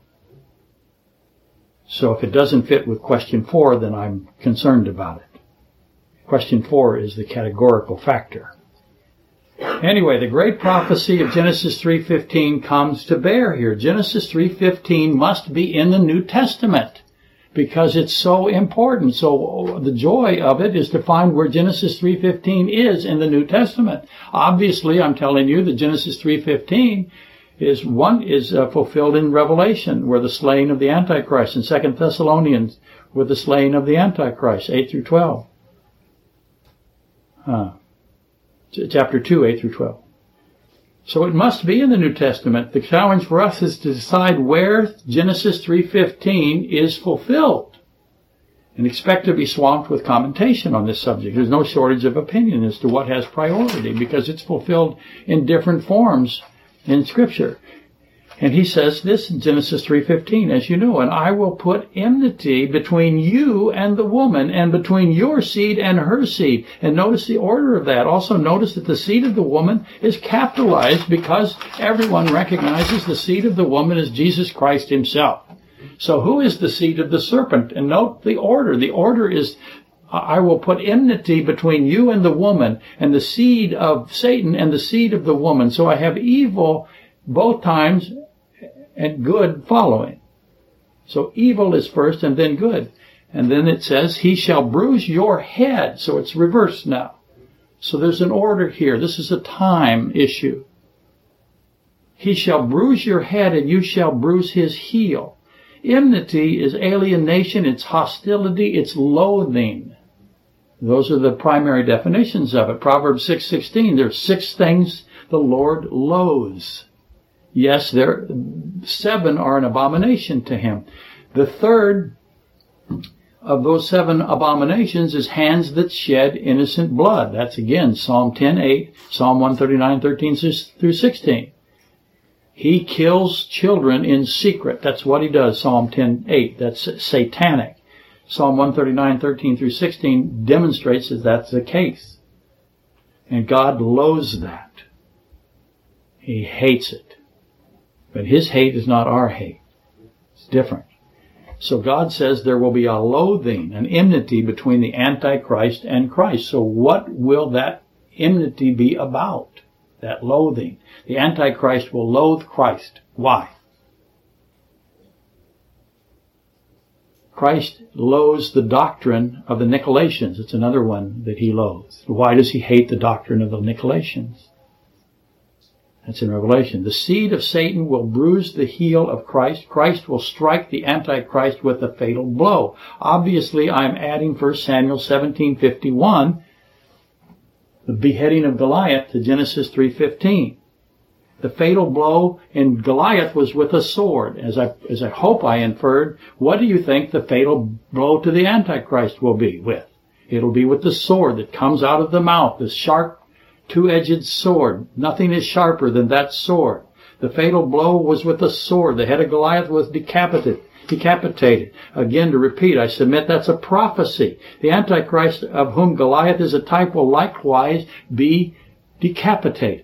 So if it doesn't fit with question four, then I'm concerned about it. Question four is the categorical factor. Anyway, the great prophecy of Genesis three fifteen comes to bear here. Genesis three fifteen must be in the New Testament because it's so important. So the joy of it is to find where Genesis three fifteen is in the New Testament. Obviously, I'm telling you that Genesis three fifteen is one is uh, fulfilled in Revelation, where the slaying of the Antichrist, and Second Thessalonians, where the slaying of the Antichrist, eight through twelve. Uh, chapter two, eight through twelve. So it must be in the New Testament. The challenge for us is to decide where Genesis three fifteen is fulfilled, and expect to be swamped with commentation on this subject. There's no shortage of opinion as to what has priority, because it's fulfilled in different forms in Scripture. And he says this in Genesis three fifteen, as you know, and I will put enmity between you and the woman, and between your seed and her seed. And notice the order of that. Also notice that the seed of the woman is capitalized because everyone recognizes the seed of the woman as Jesus Christ himself. So who is the seed of the serpent? And note the order. The order is, I will put enmity between you and the woman, and the seed of Satan and the seed of the woman. So I have evil both times and good following. So evil is first and then good. And then it says, he shall bruise your head. So it's reversed now. So there's an order here. This is a time issue. He shall bruise your head and you shall bruise his heel. Enmity is alienation, it's hostility, it's loathing. Those are the primary definitions of it. Proverbs six sixteen, there's six things the Lord loathes. Yes, there seven are an abomination to him. The third of those seven abominations is hands that shed innocent blood. That's again Psalm ten eight, Psalm one thirty-nine thirteen through sixteen. He kills children in secret. That's what he does, Psalm ten eight. That's satanic. Psalm one thirty-nine thirteen through sixteen demonstrates that that's the case. And God loathes that. He hates it. But his hate is not our hate. It's different. So God says there will be a loathing, an enmity between the Antichrist and Christ. So what will that enmity be about? that loathing. The Antichrist will loathe Christ. Why? Christ loathes the doctrine of the Nicolaitans. It's another one that he loathes. Why does he hate the doctrine of the Nicolaitans? That's in Revelation. The seed of Satan will bruise the heel of Christ. Christ will strike the Antichrist with a fatal blow. Obviously, I'm adding First Samuel seventeen fifty-one, the beheading of Goliath, to Genesis three fifteen. The fatal blow in Goliath was with a sword. As I, as I hope I inferred, what do you think the fatal blow to the Antichrist will be with? It'll be with the sword that comes out of the mouth, the sharp, two-edged sword. Nothing is sharper than that sword. The fatal blow was with a sword. The head of Goliath was decapitated. Decapitated. Again, to repeat, I submit that's a prophecy. The Antichrist, of whom Goliath is a type, will likewise be decapitated.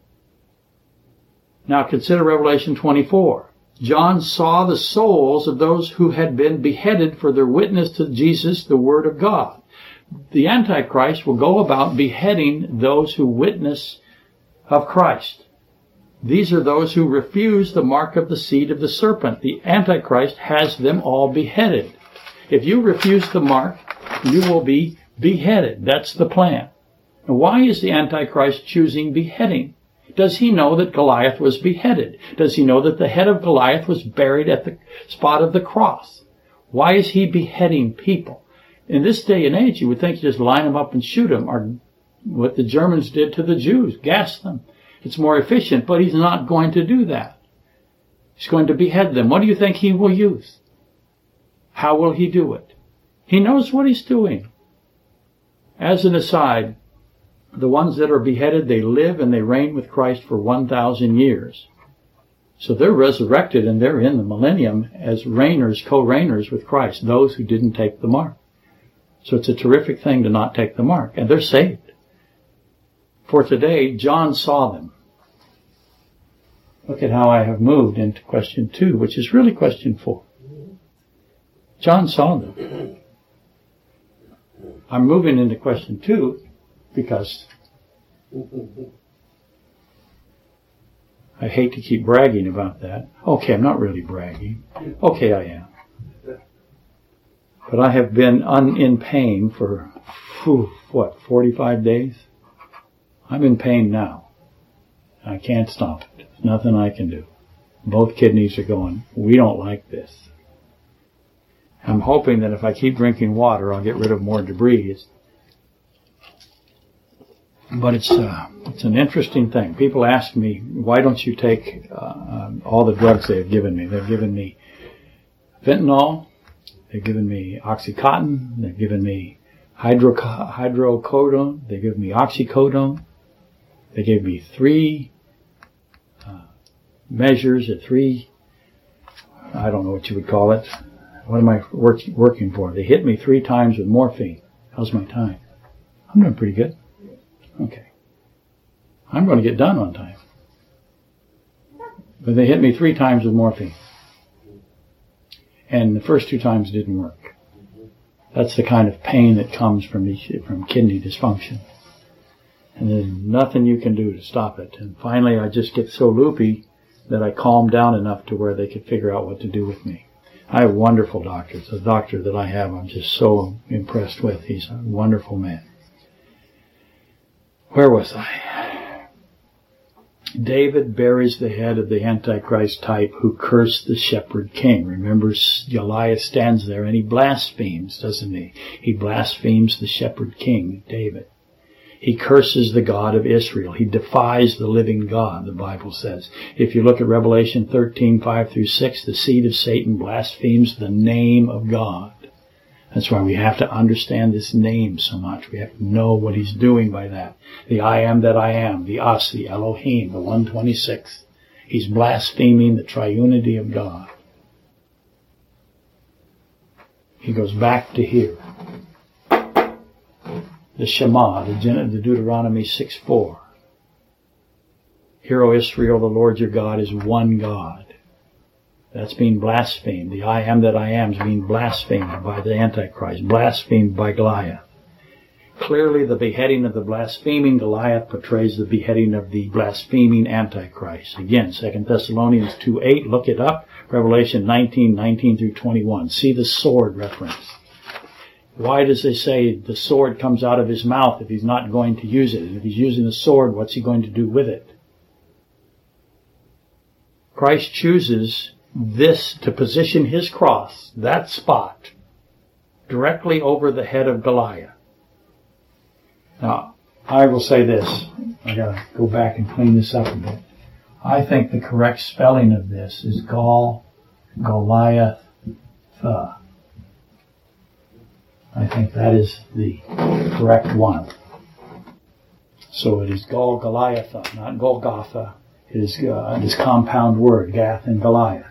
Now consider Revelation twenty-four. John saw the souls of those who had been beheaded for their witness to Jesus, the Word of God. The Antichrist will go about beheading those who witness of Christ. These are those who refuse the mark of the seed of the serpent. The Antichrist has them all beheaded. If you refuse the mark, you will be beheaded. That's the plan. Now, why is the Antichrist choosing beheading? Does he know that Goliath was beheaded? Does he know that the head of Goliath was buried at the spot of the cross? Why is he beheading people? In this day and age, you would think you just line them up and shoot them, or what the Germans did to the Jews, gas them. It's more efficient, but he's not going to do that. He's going to behead them. What do you think he will use? How will he do it? He knows what he's doing. As an aside, the ones that are beheaded, they live and they reign with Christ for one thousand years. So they're resurrected and they're in the millennium as reigners, co-reigners with Christ, those who didn't take the mark. So it's a terrific thing to not take the mark, and they're saved. For today, John saw them. Look at how I have moved into question two, which is really question four. John saw them. I'm moving into question two because I hate to keep bragging about that. Okay, I'm not really bragging. Okay, I am. But I have been un, in pain for, whew, what, forty-five days? I'm in pain now. I can't stop it. There's nothing I can do. Both kidneys are going, we don't like this. I'm hoping that if I keep drinking water, I'll get rid of more debris. It's, but it's uh, it's an interesting thing. People ask me, why don't you take uh, um, all the drugs they've given me? They've given me fentanyl. They've given me Oxycontin. They've given me hydro, hydrocodone. They've given me oxycodone. They gave me three uh, measures at three, I don't know what you would call it. What am I work, working for? They hit me three times with morphine. How's my time? I'm doing pretty good. Okay. I'm going to get done on time. But they hit me three times with morphine. And the first two times didn't work. That's the kind of pain that comes from each, from kidney dysfunction. And there's nothing you can do to stop it. And finally I just get so loopy that I calm down enough to where they could figure out what to do with me. I have wonderful doctors. The doctor that I have, I'm just so impressed with. He's a wonderful man. Where was I? David buries the head of the Antichrist type who cursed the shepherd king. Remember, Goliath stands there and he blasphemes, doesn't he? He blasphemes the shepherd king, David. He curses the God of Israel. He defies the living God, the Bible says. If you look at Revelation thirteen, five through six, the seed of Satan blasphemes the name of God. That's why we have to understand this name so much. We have to know what he's doing by that. The I am that I am, the us, the Elohim, the one twenty-six. He's blaspheming the triunity of God. He goes back to here. The Shema, the Deuteronomy six four. Hear, O Israel, the Lord your God is one God. That's being blasphemed. The I am that I am is being blasphemed by the Antichrist, blasphemed by Goliath. Clearly, the beheading of the blaspheming Goliath portrays the beheading of the blaspheming Antichrist. Again, Second Thessalonians two eight, look it up. Revelation nineteen nineteen through twenty-one. See the sword reference. Why does they say the sword comes out of his mouth if he's not going to use it? And if he's using the sword, what's he going to do with it? Christ chooses this to position his cross, that spot, directly over the head of Goliath. Now, I will say this. I gotta go back and clean this up a bit. I think the correct spelling of this is Gol, Goliath, the. I think that is the correct one. So it is Gol, Goliath, not Golgotha. It is uh, this compound word, Gath and Goliath.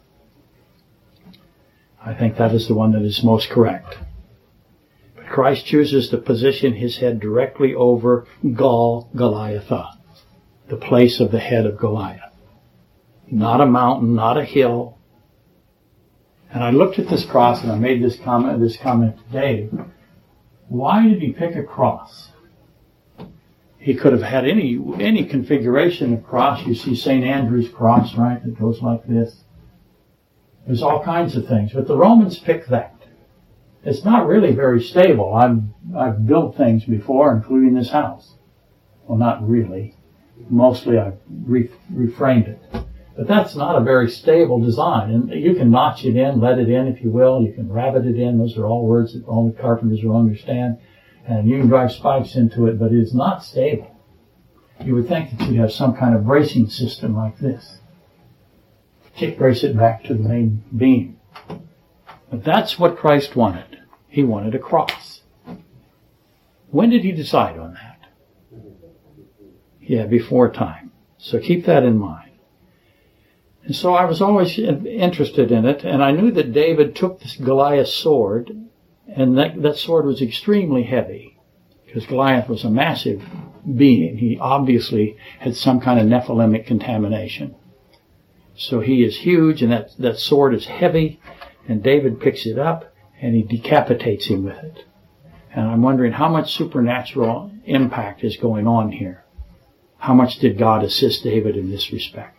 I think that is the one that is most correct. But Christ chooses to position his head directly over Gol, Goliatha, the place of the head of Goliath. Not a mountain, not a hill. And I looked at this cross and I made this comment, this comment today. Why did he pick a cross? He could have had any any configuration of cross. You see Saint Andrew's cross, right? That goes like this. There's all kinds of things, but the Romans picked that. It's not really very stable. I've I've built things before, including this house. Well, not really. Mostly I've re- reframed it. But that's not a very stable design. And you can notch it in, let it in if you will. You can rabbet it in. Those are all words that only carpenters will understand. And you can drive spikes into it, but it is not stable. You would think that you'd have some kind of bracing system like this. Kick brace it back to the main beam. But that's what Christ wanted. He wanted a cross. When did he decide on that? Yeah, before time. So keep that in mind. And so I was always interested in it, and I knew that David took this Goliath's sword, and that, that sword was extremely heavy, because Goliath was a massive being. He obviously had some kind of Nephilimic contamination. So he is huge, and that, that sword is heavy, and David picks it up, and he decapitates him with it. And I'm wondering how much supernatural impact is going on here. How much did God assist David in this respect?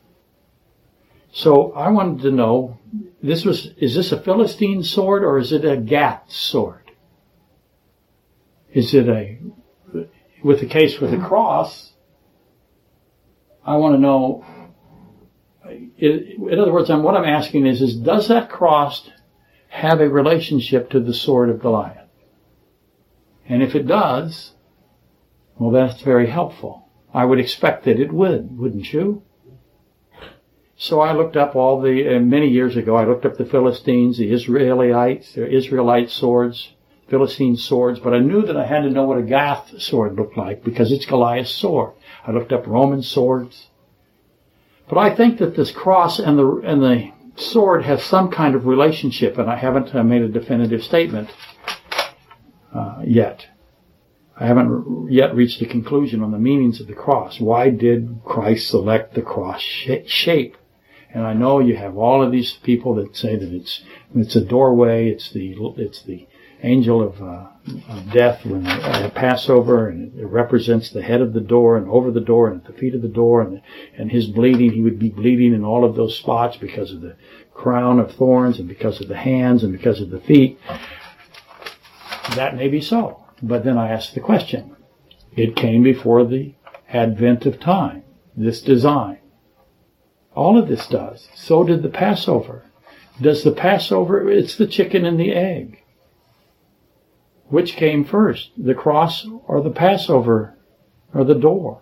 So I wanted to know, this was, is this a Philistine sword or is it a Gath sword? Is it a, with the case with the cross, I want to know, in other words, what I'm asking is, is does that cross have a relationship to the sword of Goliath? And if it does, well, that's very helpful. I would expect that it would, wouldn't you? So I looked up all the, uh, many years ago, I looked up the Philistines, the Israelites, their Israelite swords, Philistine swords, but I knew that I had to know what a Gath sword looked like because it's Goliath's sword. I looked up Roman swords. But I think that this cross and the, and the sword have some kind of relationship, and I haven't uh, made a definitive statement uh, yet. I haven't yet reached a conclusion on the meanings of the cross. Why did Christ select the cross sh- shape? And I know you have all of these people that say that it's it's a doorway, it's the it's the angel of, uh, of death when they uh, Passover, and it represents the head of the door and over the door and at the feet of the door, and and his bleeding, he would be bleeding in all of those spots because of the crown of thorns and because of the hands and because of the feet. That may be so. But then I asked the question. It came before the advent of time, this design. All of this does. So did the Passover. Does the Passover, it's the chicken and the egg. Which came first, the cross or the Passover or the door?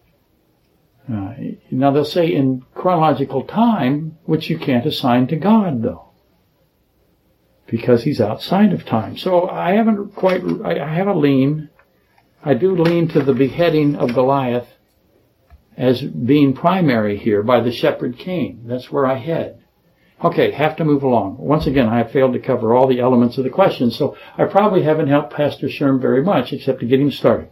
Uh, now they'll say in chronological time, which you can't assign to God though, because he's outside of time. So I haven't quite, I have a lean, I do lean to the beheading of Goliath as being primary here by the shepherd king. That's where I head. Okay, have to move along. Once again, I have failed to cover all the elements of the question, so I probably haven't helped Pastor Sherm very much except to get him started.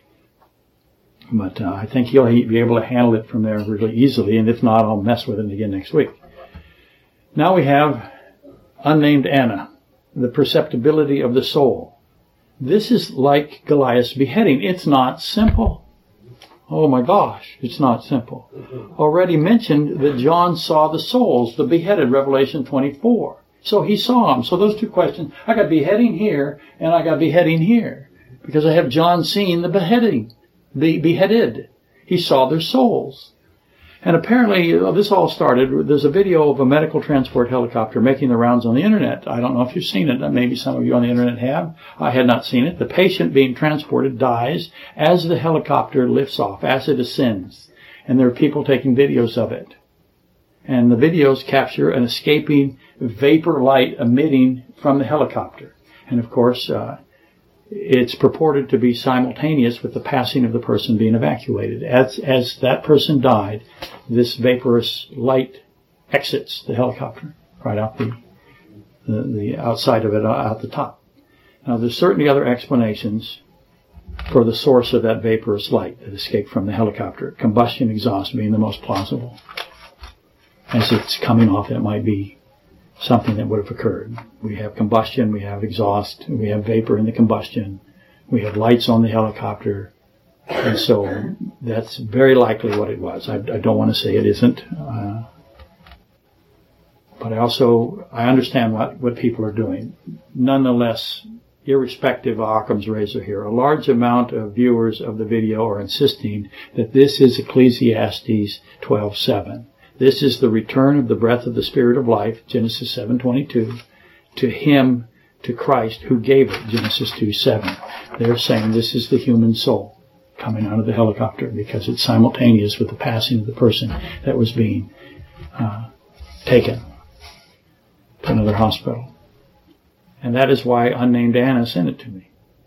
But uh, I think he'll be able to handle it from there really easily, and if not, I'll mess with it again next week. Now we have unnamed Anna, the perceptibility of the soul. This is like Goliath's beheading. It's not simple. Oh my gosh, it's not simple. Already mentioned that John saw the souls, the beheaded, Revelation twenty-four. So he saw them. So those two questions, I got beheading here and I got beheading here. Because I have John seeing the beheading, the beheaded. He saw their souls. And apparently, uh, this all started, there's a video of a medical transport helicopter making the rounds on the internet. I don't know if you've seen it. Maybe some of you on the internet have. I had not seen it. The patient being transported dies as the helicopter lifts off, as it ascends. And there are people taking videos of it. And the videos capture an escaping vapor light emitting from the helicopter. And of course, uh, it's purported to be simultaneous with the passing of the person being evacuated. As, as that person died, this vaporous light exits the helicopter right out the, the, the outside of it, out the top. Now, there's certainly other explanations for the source of that vaporous light that escaped from the helicopter. Combustion exhaust being the most plausible. As it's coming off, it might be something that would have occurred. We have combustion, we have exhaust, we have vapor in the combustion, we have lights on the helicopter, and so that's very likely what it was. I, I don't want to say it isn't, uh, but I also, I understand what, what people are doing. Nonetheless, irrespective of Occam's razor here, a large amount of viewers of the video are insisting that this is Ecclesiastes twelve seven. This is the return of the breath of the Spirit of life, Genesis seven twenty-two, to Him, to Christ, who gave it, Genesis two seven. They're saying this is the human soul coming out of the helicopter because it's simultaneous with the passing of the person that was being uh, taken to another hospital. And that is why unnamed Anna sent it to me.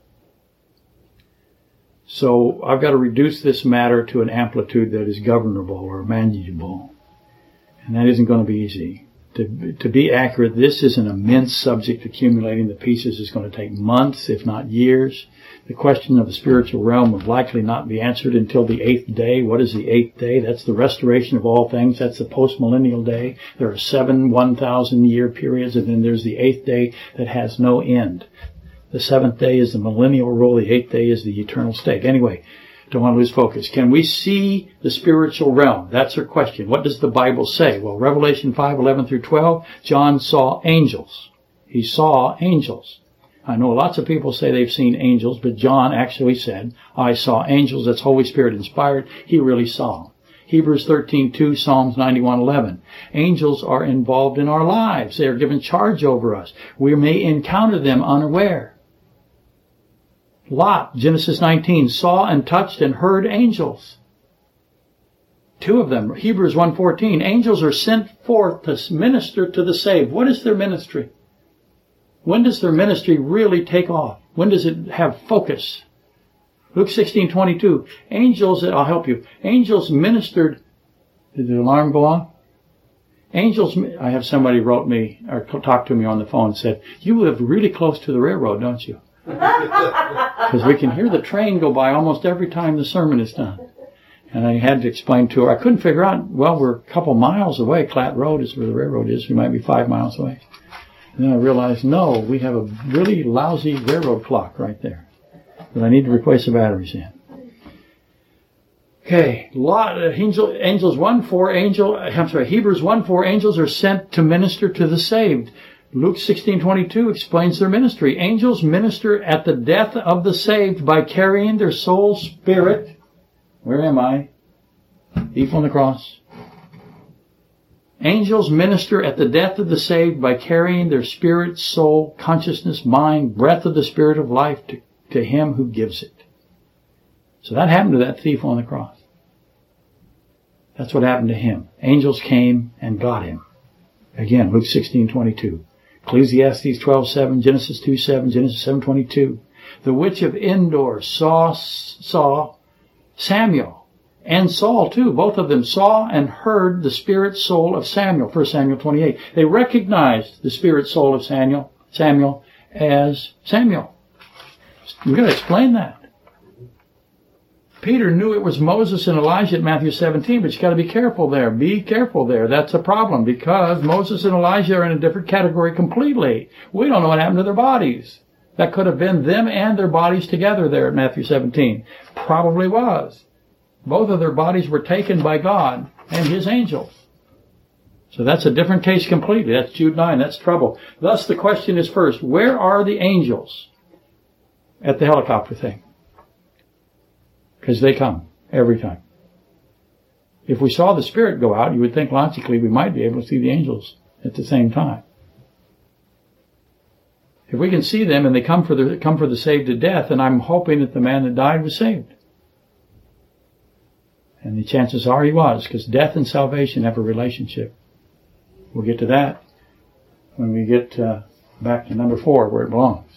So I've got to reduce this matter to an amplitude that is governable or manageable. And that isn't going to be easy. To, to be accurate, this is an immense subject. Accumulating the pieces is going to take months, if not years. The question of the spiritual realm will likely not be answered until the eighth day. What is the eighth day? That's the restoration of all things. That's the post-millennial day. There are seven one thousand year periods, and then there's the eighth day that has no end. The seventh day is the millennial rule. The eighth day is the eternal state. Anyway, don't want to lose focus. Can we see the spiritual realm? That's her question. What does the Bible say? Well, Revelation five eleven through twelve, John saw angels. He saw angels. I know lots of people say they've seen angels, but John actually said, I saw angels. That's Holy Spirit inspired. He really saw them. Hebrews thirteen two, Psalms ninety-one eleven. Angels are involved in our lives. They are given charge over us. We may encounter them unaware. Lot, Genesis nineteen, saw and touched and heard angels. Two of them. Hebrews one fourteen, angels are sent forth to minister to the saved. What is their ministry? When does their ministry really take off? When does it have focus? Luke sixteen twenty-two, angels, I'll help you, angels ministered, did the alarm go off? Angels, I have somebody wrote me, or talked to me on the phone and said, you live really close to the railroad, don't you? Because we can hear the train go by almost every time the sermon is done. And I had to explain to her, I couldn't figure out, well, we're a couple miles away. Clatt Road is where the railroad is. We might be five miles away. And then I realized, no, we have a really lousy railroad clock right there that I need to replace the batteries in. Okay, lot, uh, angel, angels one four, angel, I'm sorry, Hebrews one four, angels are sent to minister to the saved. Luke sixteen twenty-two explains their ministry. Angels minister at the death of the saved by carrying their soul spirit. Where am I? Thief on the cross. Angels minister at the death of the saved by carrying their spirit, soul, consciousness, mind, breath of the Spirit of life to, to Him who gives it. So that happened to that thief on the cross. That's what happened to him. Angels came and got him. Again, Luke sixteen twenty-two. Ecclesiastes twelve seven, Genesis two seven, Genesis seven twenty-two. The witch of Endor saw, saw Samuel and Saul too. Both of them saw and heard the spirit soul of Samuel. First Samuel twenty-eight. They recognized the spirit soul of Samuel, Samuel as Samuel. We're going to explain that. Peter knew it was Moses and Elijah at Matthew seventeen, but you got to be careful there. Be careful there. That's a problem because Moses and Elijah are in a different category completely. We don't know what happened to their bodies. That could have been them and their bodies together there at Matthew seventeen. Probably was. Both of their bodies were taken by God and His angels. So that's a different case completely. That's Jude nine. That's trouble. Thus the question is first, where are the angels at the helicopter thing? Because they come every time. If we saw the Spirit go out, you would think logically we might be able to see the angels at the same time. If we can see them and they come for the come for the saved to death, and I'm hoping that the man that died was saved. And the chances are he was, because death and salvation have a relationship. We'll get to that when we get uh, back to number four, where it belongs.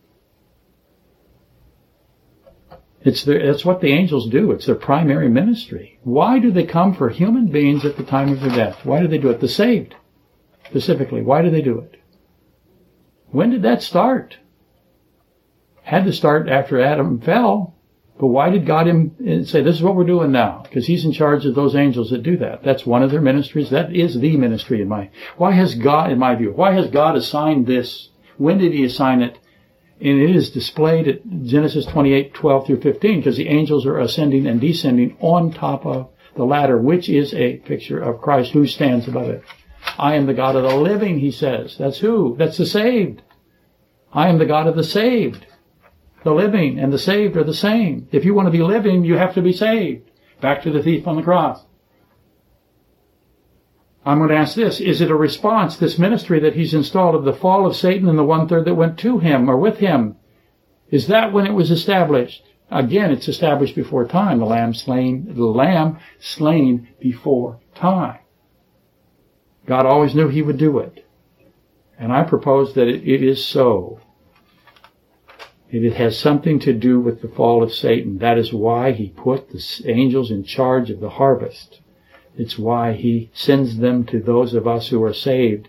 It's the, it's what the angels do. It's their primary ministry. Why do they come for human beings at the time of their death? Why do they do it? The saved, specifically. Why do they do it? When did that start? Had to start after Adam fell. But why did God say, this is what we're doing now? Because He's in charge of those angels that do that. That's one of their ministries. That is the ministry in my, why has God, in my view, why has God assigned this? When did He assign it? And it is displayed at Genesis twenty-eight, twelve through fifteen, because the angels are ascending and descending on top of the ladder, which is a picture of Christ, who stands above it. I am the God of the living, He says. That's who? That's the saved. I am the God of the saved. The living and the saved are the same. If you want to be living, you have to be saved. Back to the thief on the cross. I'm going to ask this. Is it a response, this ministry that He's installed of the fall of Satan and the one-third that went to him or with him? Is that when it was established? Again, it's established before time. The lamb slain, the lamb slain before time. God always knew He would do it. And I propose that it, it is so. It has something to do with the fall of Satan. That is why He put the angels in charge of the harvest. It's why He sends them to those of us who are saved.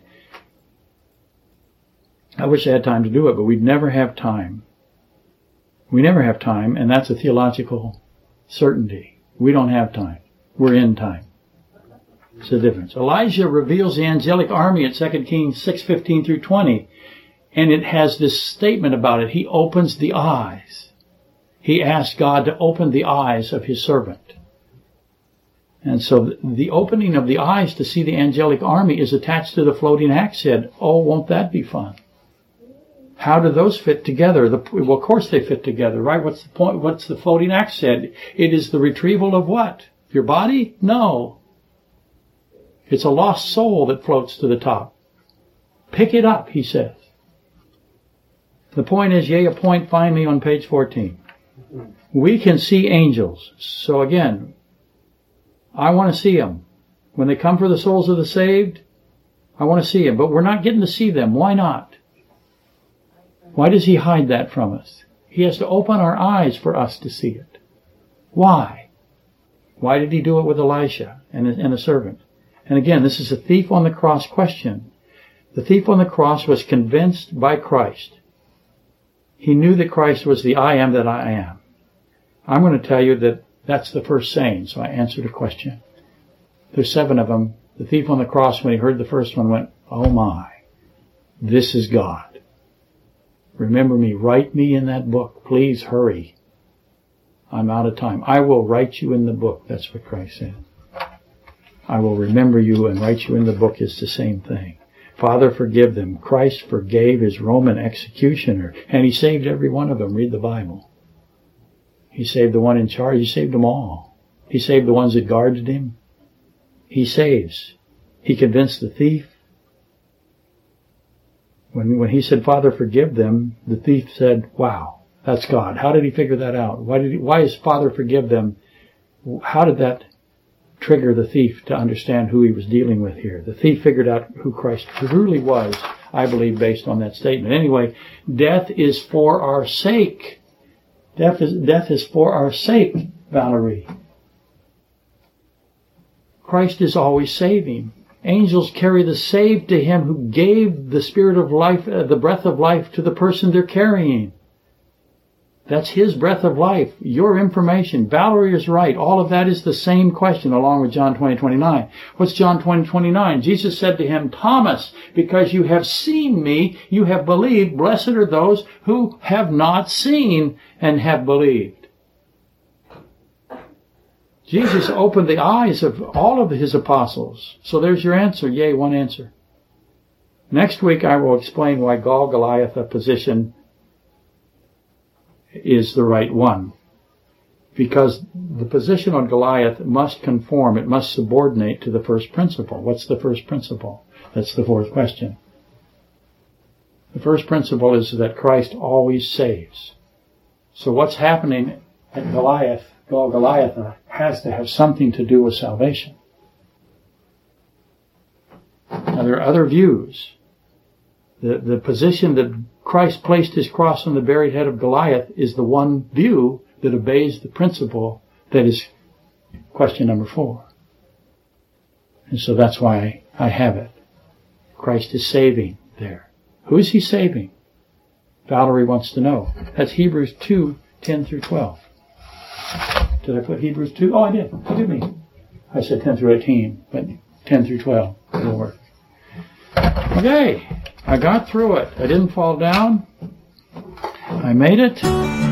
I wish I had time to do it, but we'd never have time. We never have time, and that's a theological certainty. We don't have time. We're in time. It's the difference. Elijah reveals the angelic army at Second Kings six fifteen through twenty. And it has this statement about it. He opens the eyes. He asks God to open the eyes of His servant. And so the opening of the eyes to see the angelic army is attached to the floating axe head. Oh, won't that be fun? How do those fit together? The, well, of course they fit together, right? What's the point? What's the floating axe head? It is the retrieval of what? Your body? No. It's a lost soul that floats to the top. Pick it up, He says. The point is, yea, a point finally on page fourteen. We can see angels. So again, I want to see them. When they come for the souls of the saved, I want to see them. But we're not getting to see them. Why not? Why does He hide that from us? He has to open our eyes for us to see it. Why? Why did He do it with Elisha and a, and a servant? And again, this is a thief on the cross question. The thief on the cross was convinced by Christ. He knew that Christ was the I am that I am. I'm going to tell you that that's the first saying, so I answered a question. There's seven of them. The thief on the cross, when he heard the first one, went, oh my, this is God. Remember me, write me in that book. Please hurry. I'm out of time. I will write you in the book. That's what Christ said. I will remember you and write you in the book is the same thing. Father, forgive them. Christ forgave his Roman executioner, and He saved every one of them. Read the Bible. He saved the one in charge. He saved them all. He saved the ones that guarded Him. He saves. He convinced the thief. When, when He said, Father, forgive them, the thief said, wow, that's God. How did he figure that out? Why did he, why is Father, forgive them? How did that trigger the thief to understand who he was dealing with here? The thief figured out who Christ truly was, I believe, based on that statement. Anyway, death is for our sake. Death is, death is for our sake, Valerie. Christ is always saving. Angels carry the saved to Him who gave the spirit of life, uh, the breath of life to the person they're carrying. That's His breath of life, your information. Valerie is right. All of that is the same question along with John twenty twenty-nine. What's John twenty twenty-nine? Jesus said to him, Thomas, because you have seen me, you have believed. Blessed are those who have not seen and have believed. Jesus opened the eyes of all of His apostles. So there's your answer. Yay, one answer. Next week I will explain why Gaul-Goliath position is the right one. Because the position on Goliath must conform, it must subordinate to the first principle. What's the first principle? That's the fourth question. The first principle is that Christ always saves. So what's happening at Goliath, Gaul-Goliath, has to have something to do with salvation. Now there are other views. The, the position that Christ placed His cross on the buried head of Goliath is the one view that obeys the principle that is question number four. And so that's why I have it. Christ is saving there. Who is He saving? Valerie wants to know. That's Hebrews two, ten through twelve. Did I put Hebrews two? Oh, I did. Forgive me. I said ten through eighteen, but ten through twelve will work. Okay. I got through it. I didn't fall down. I made it.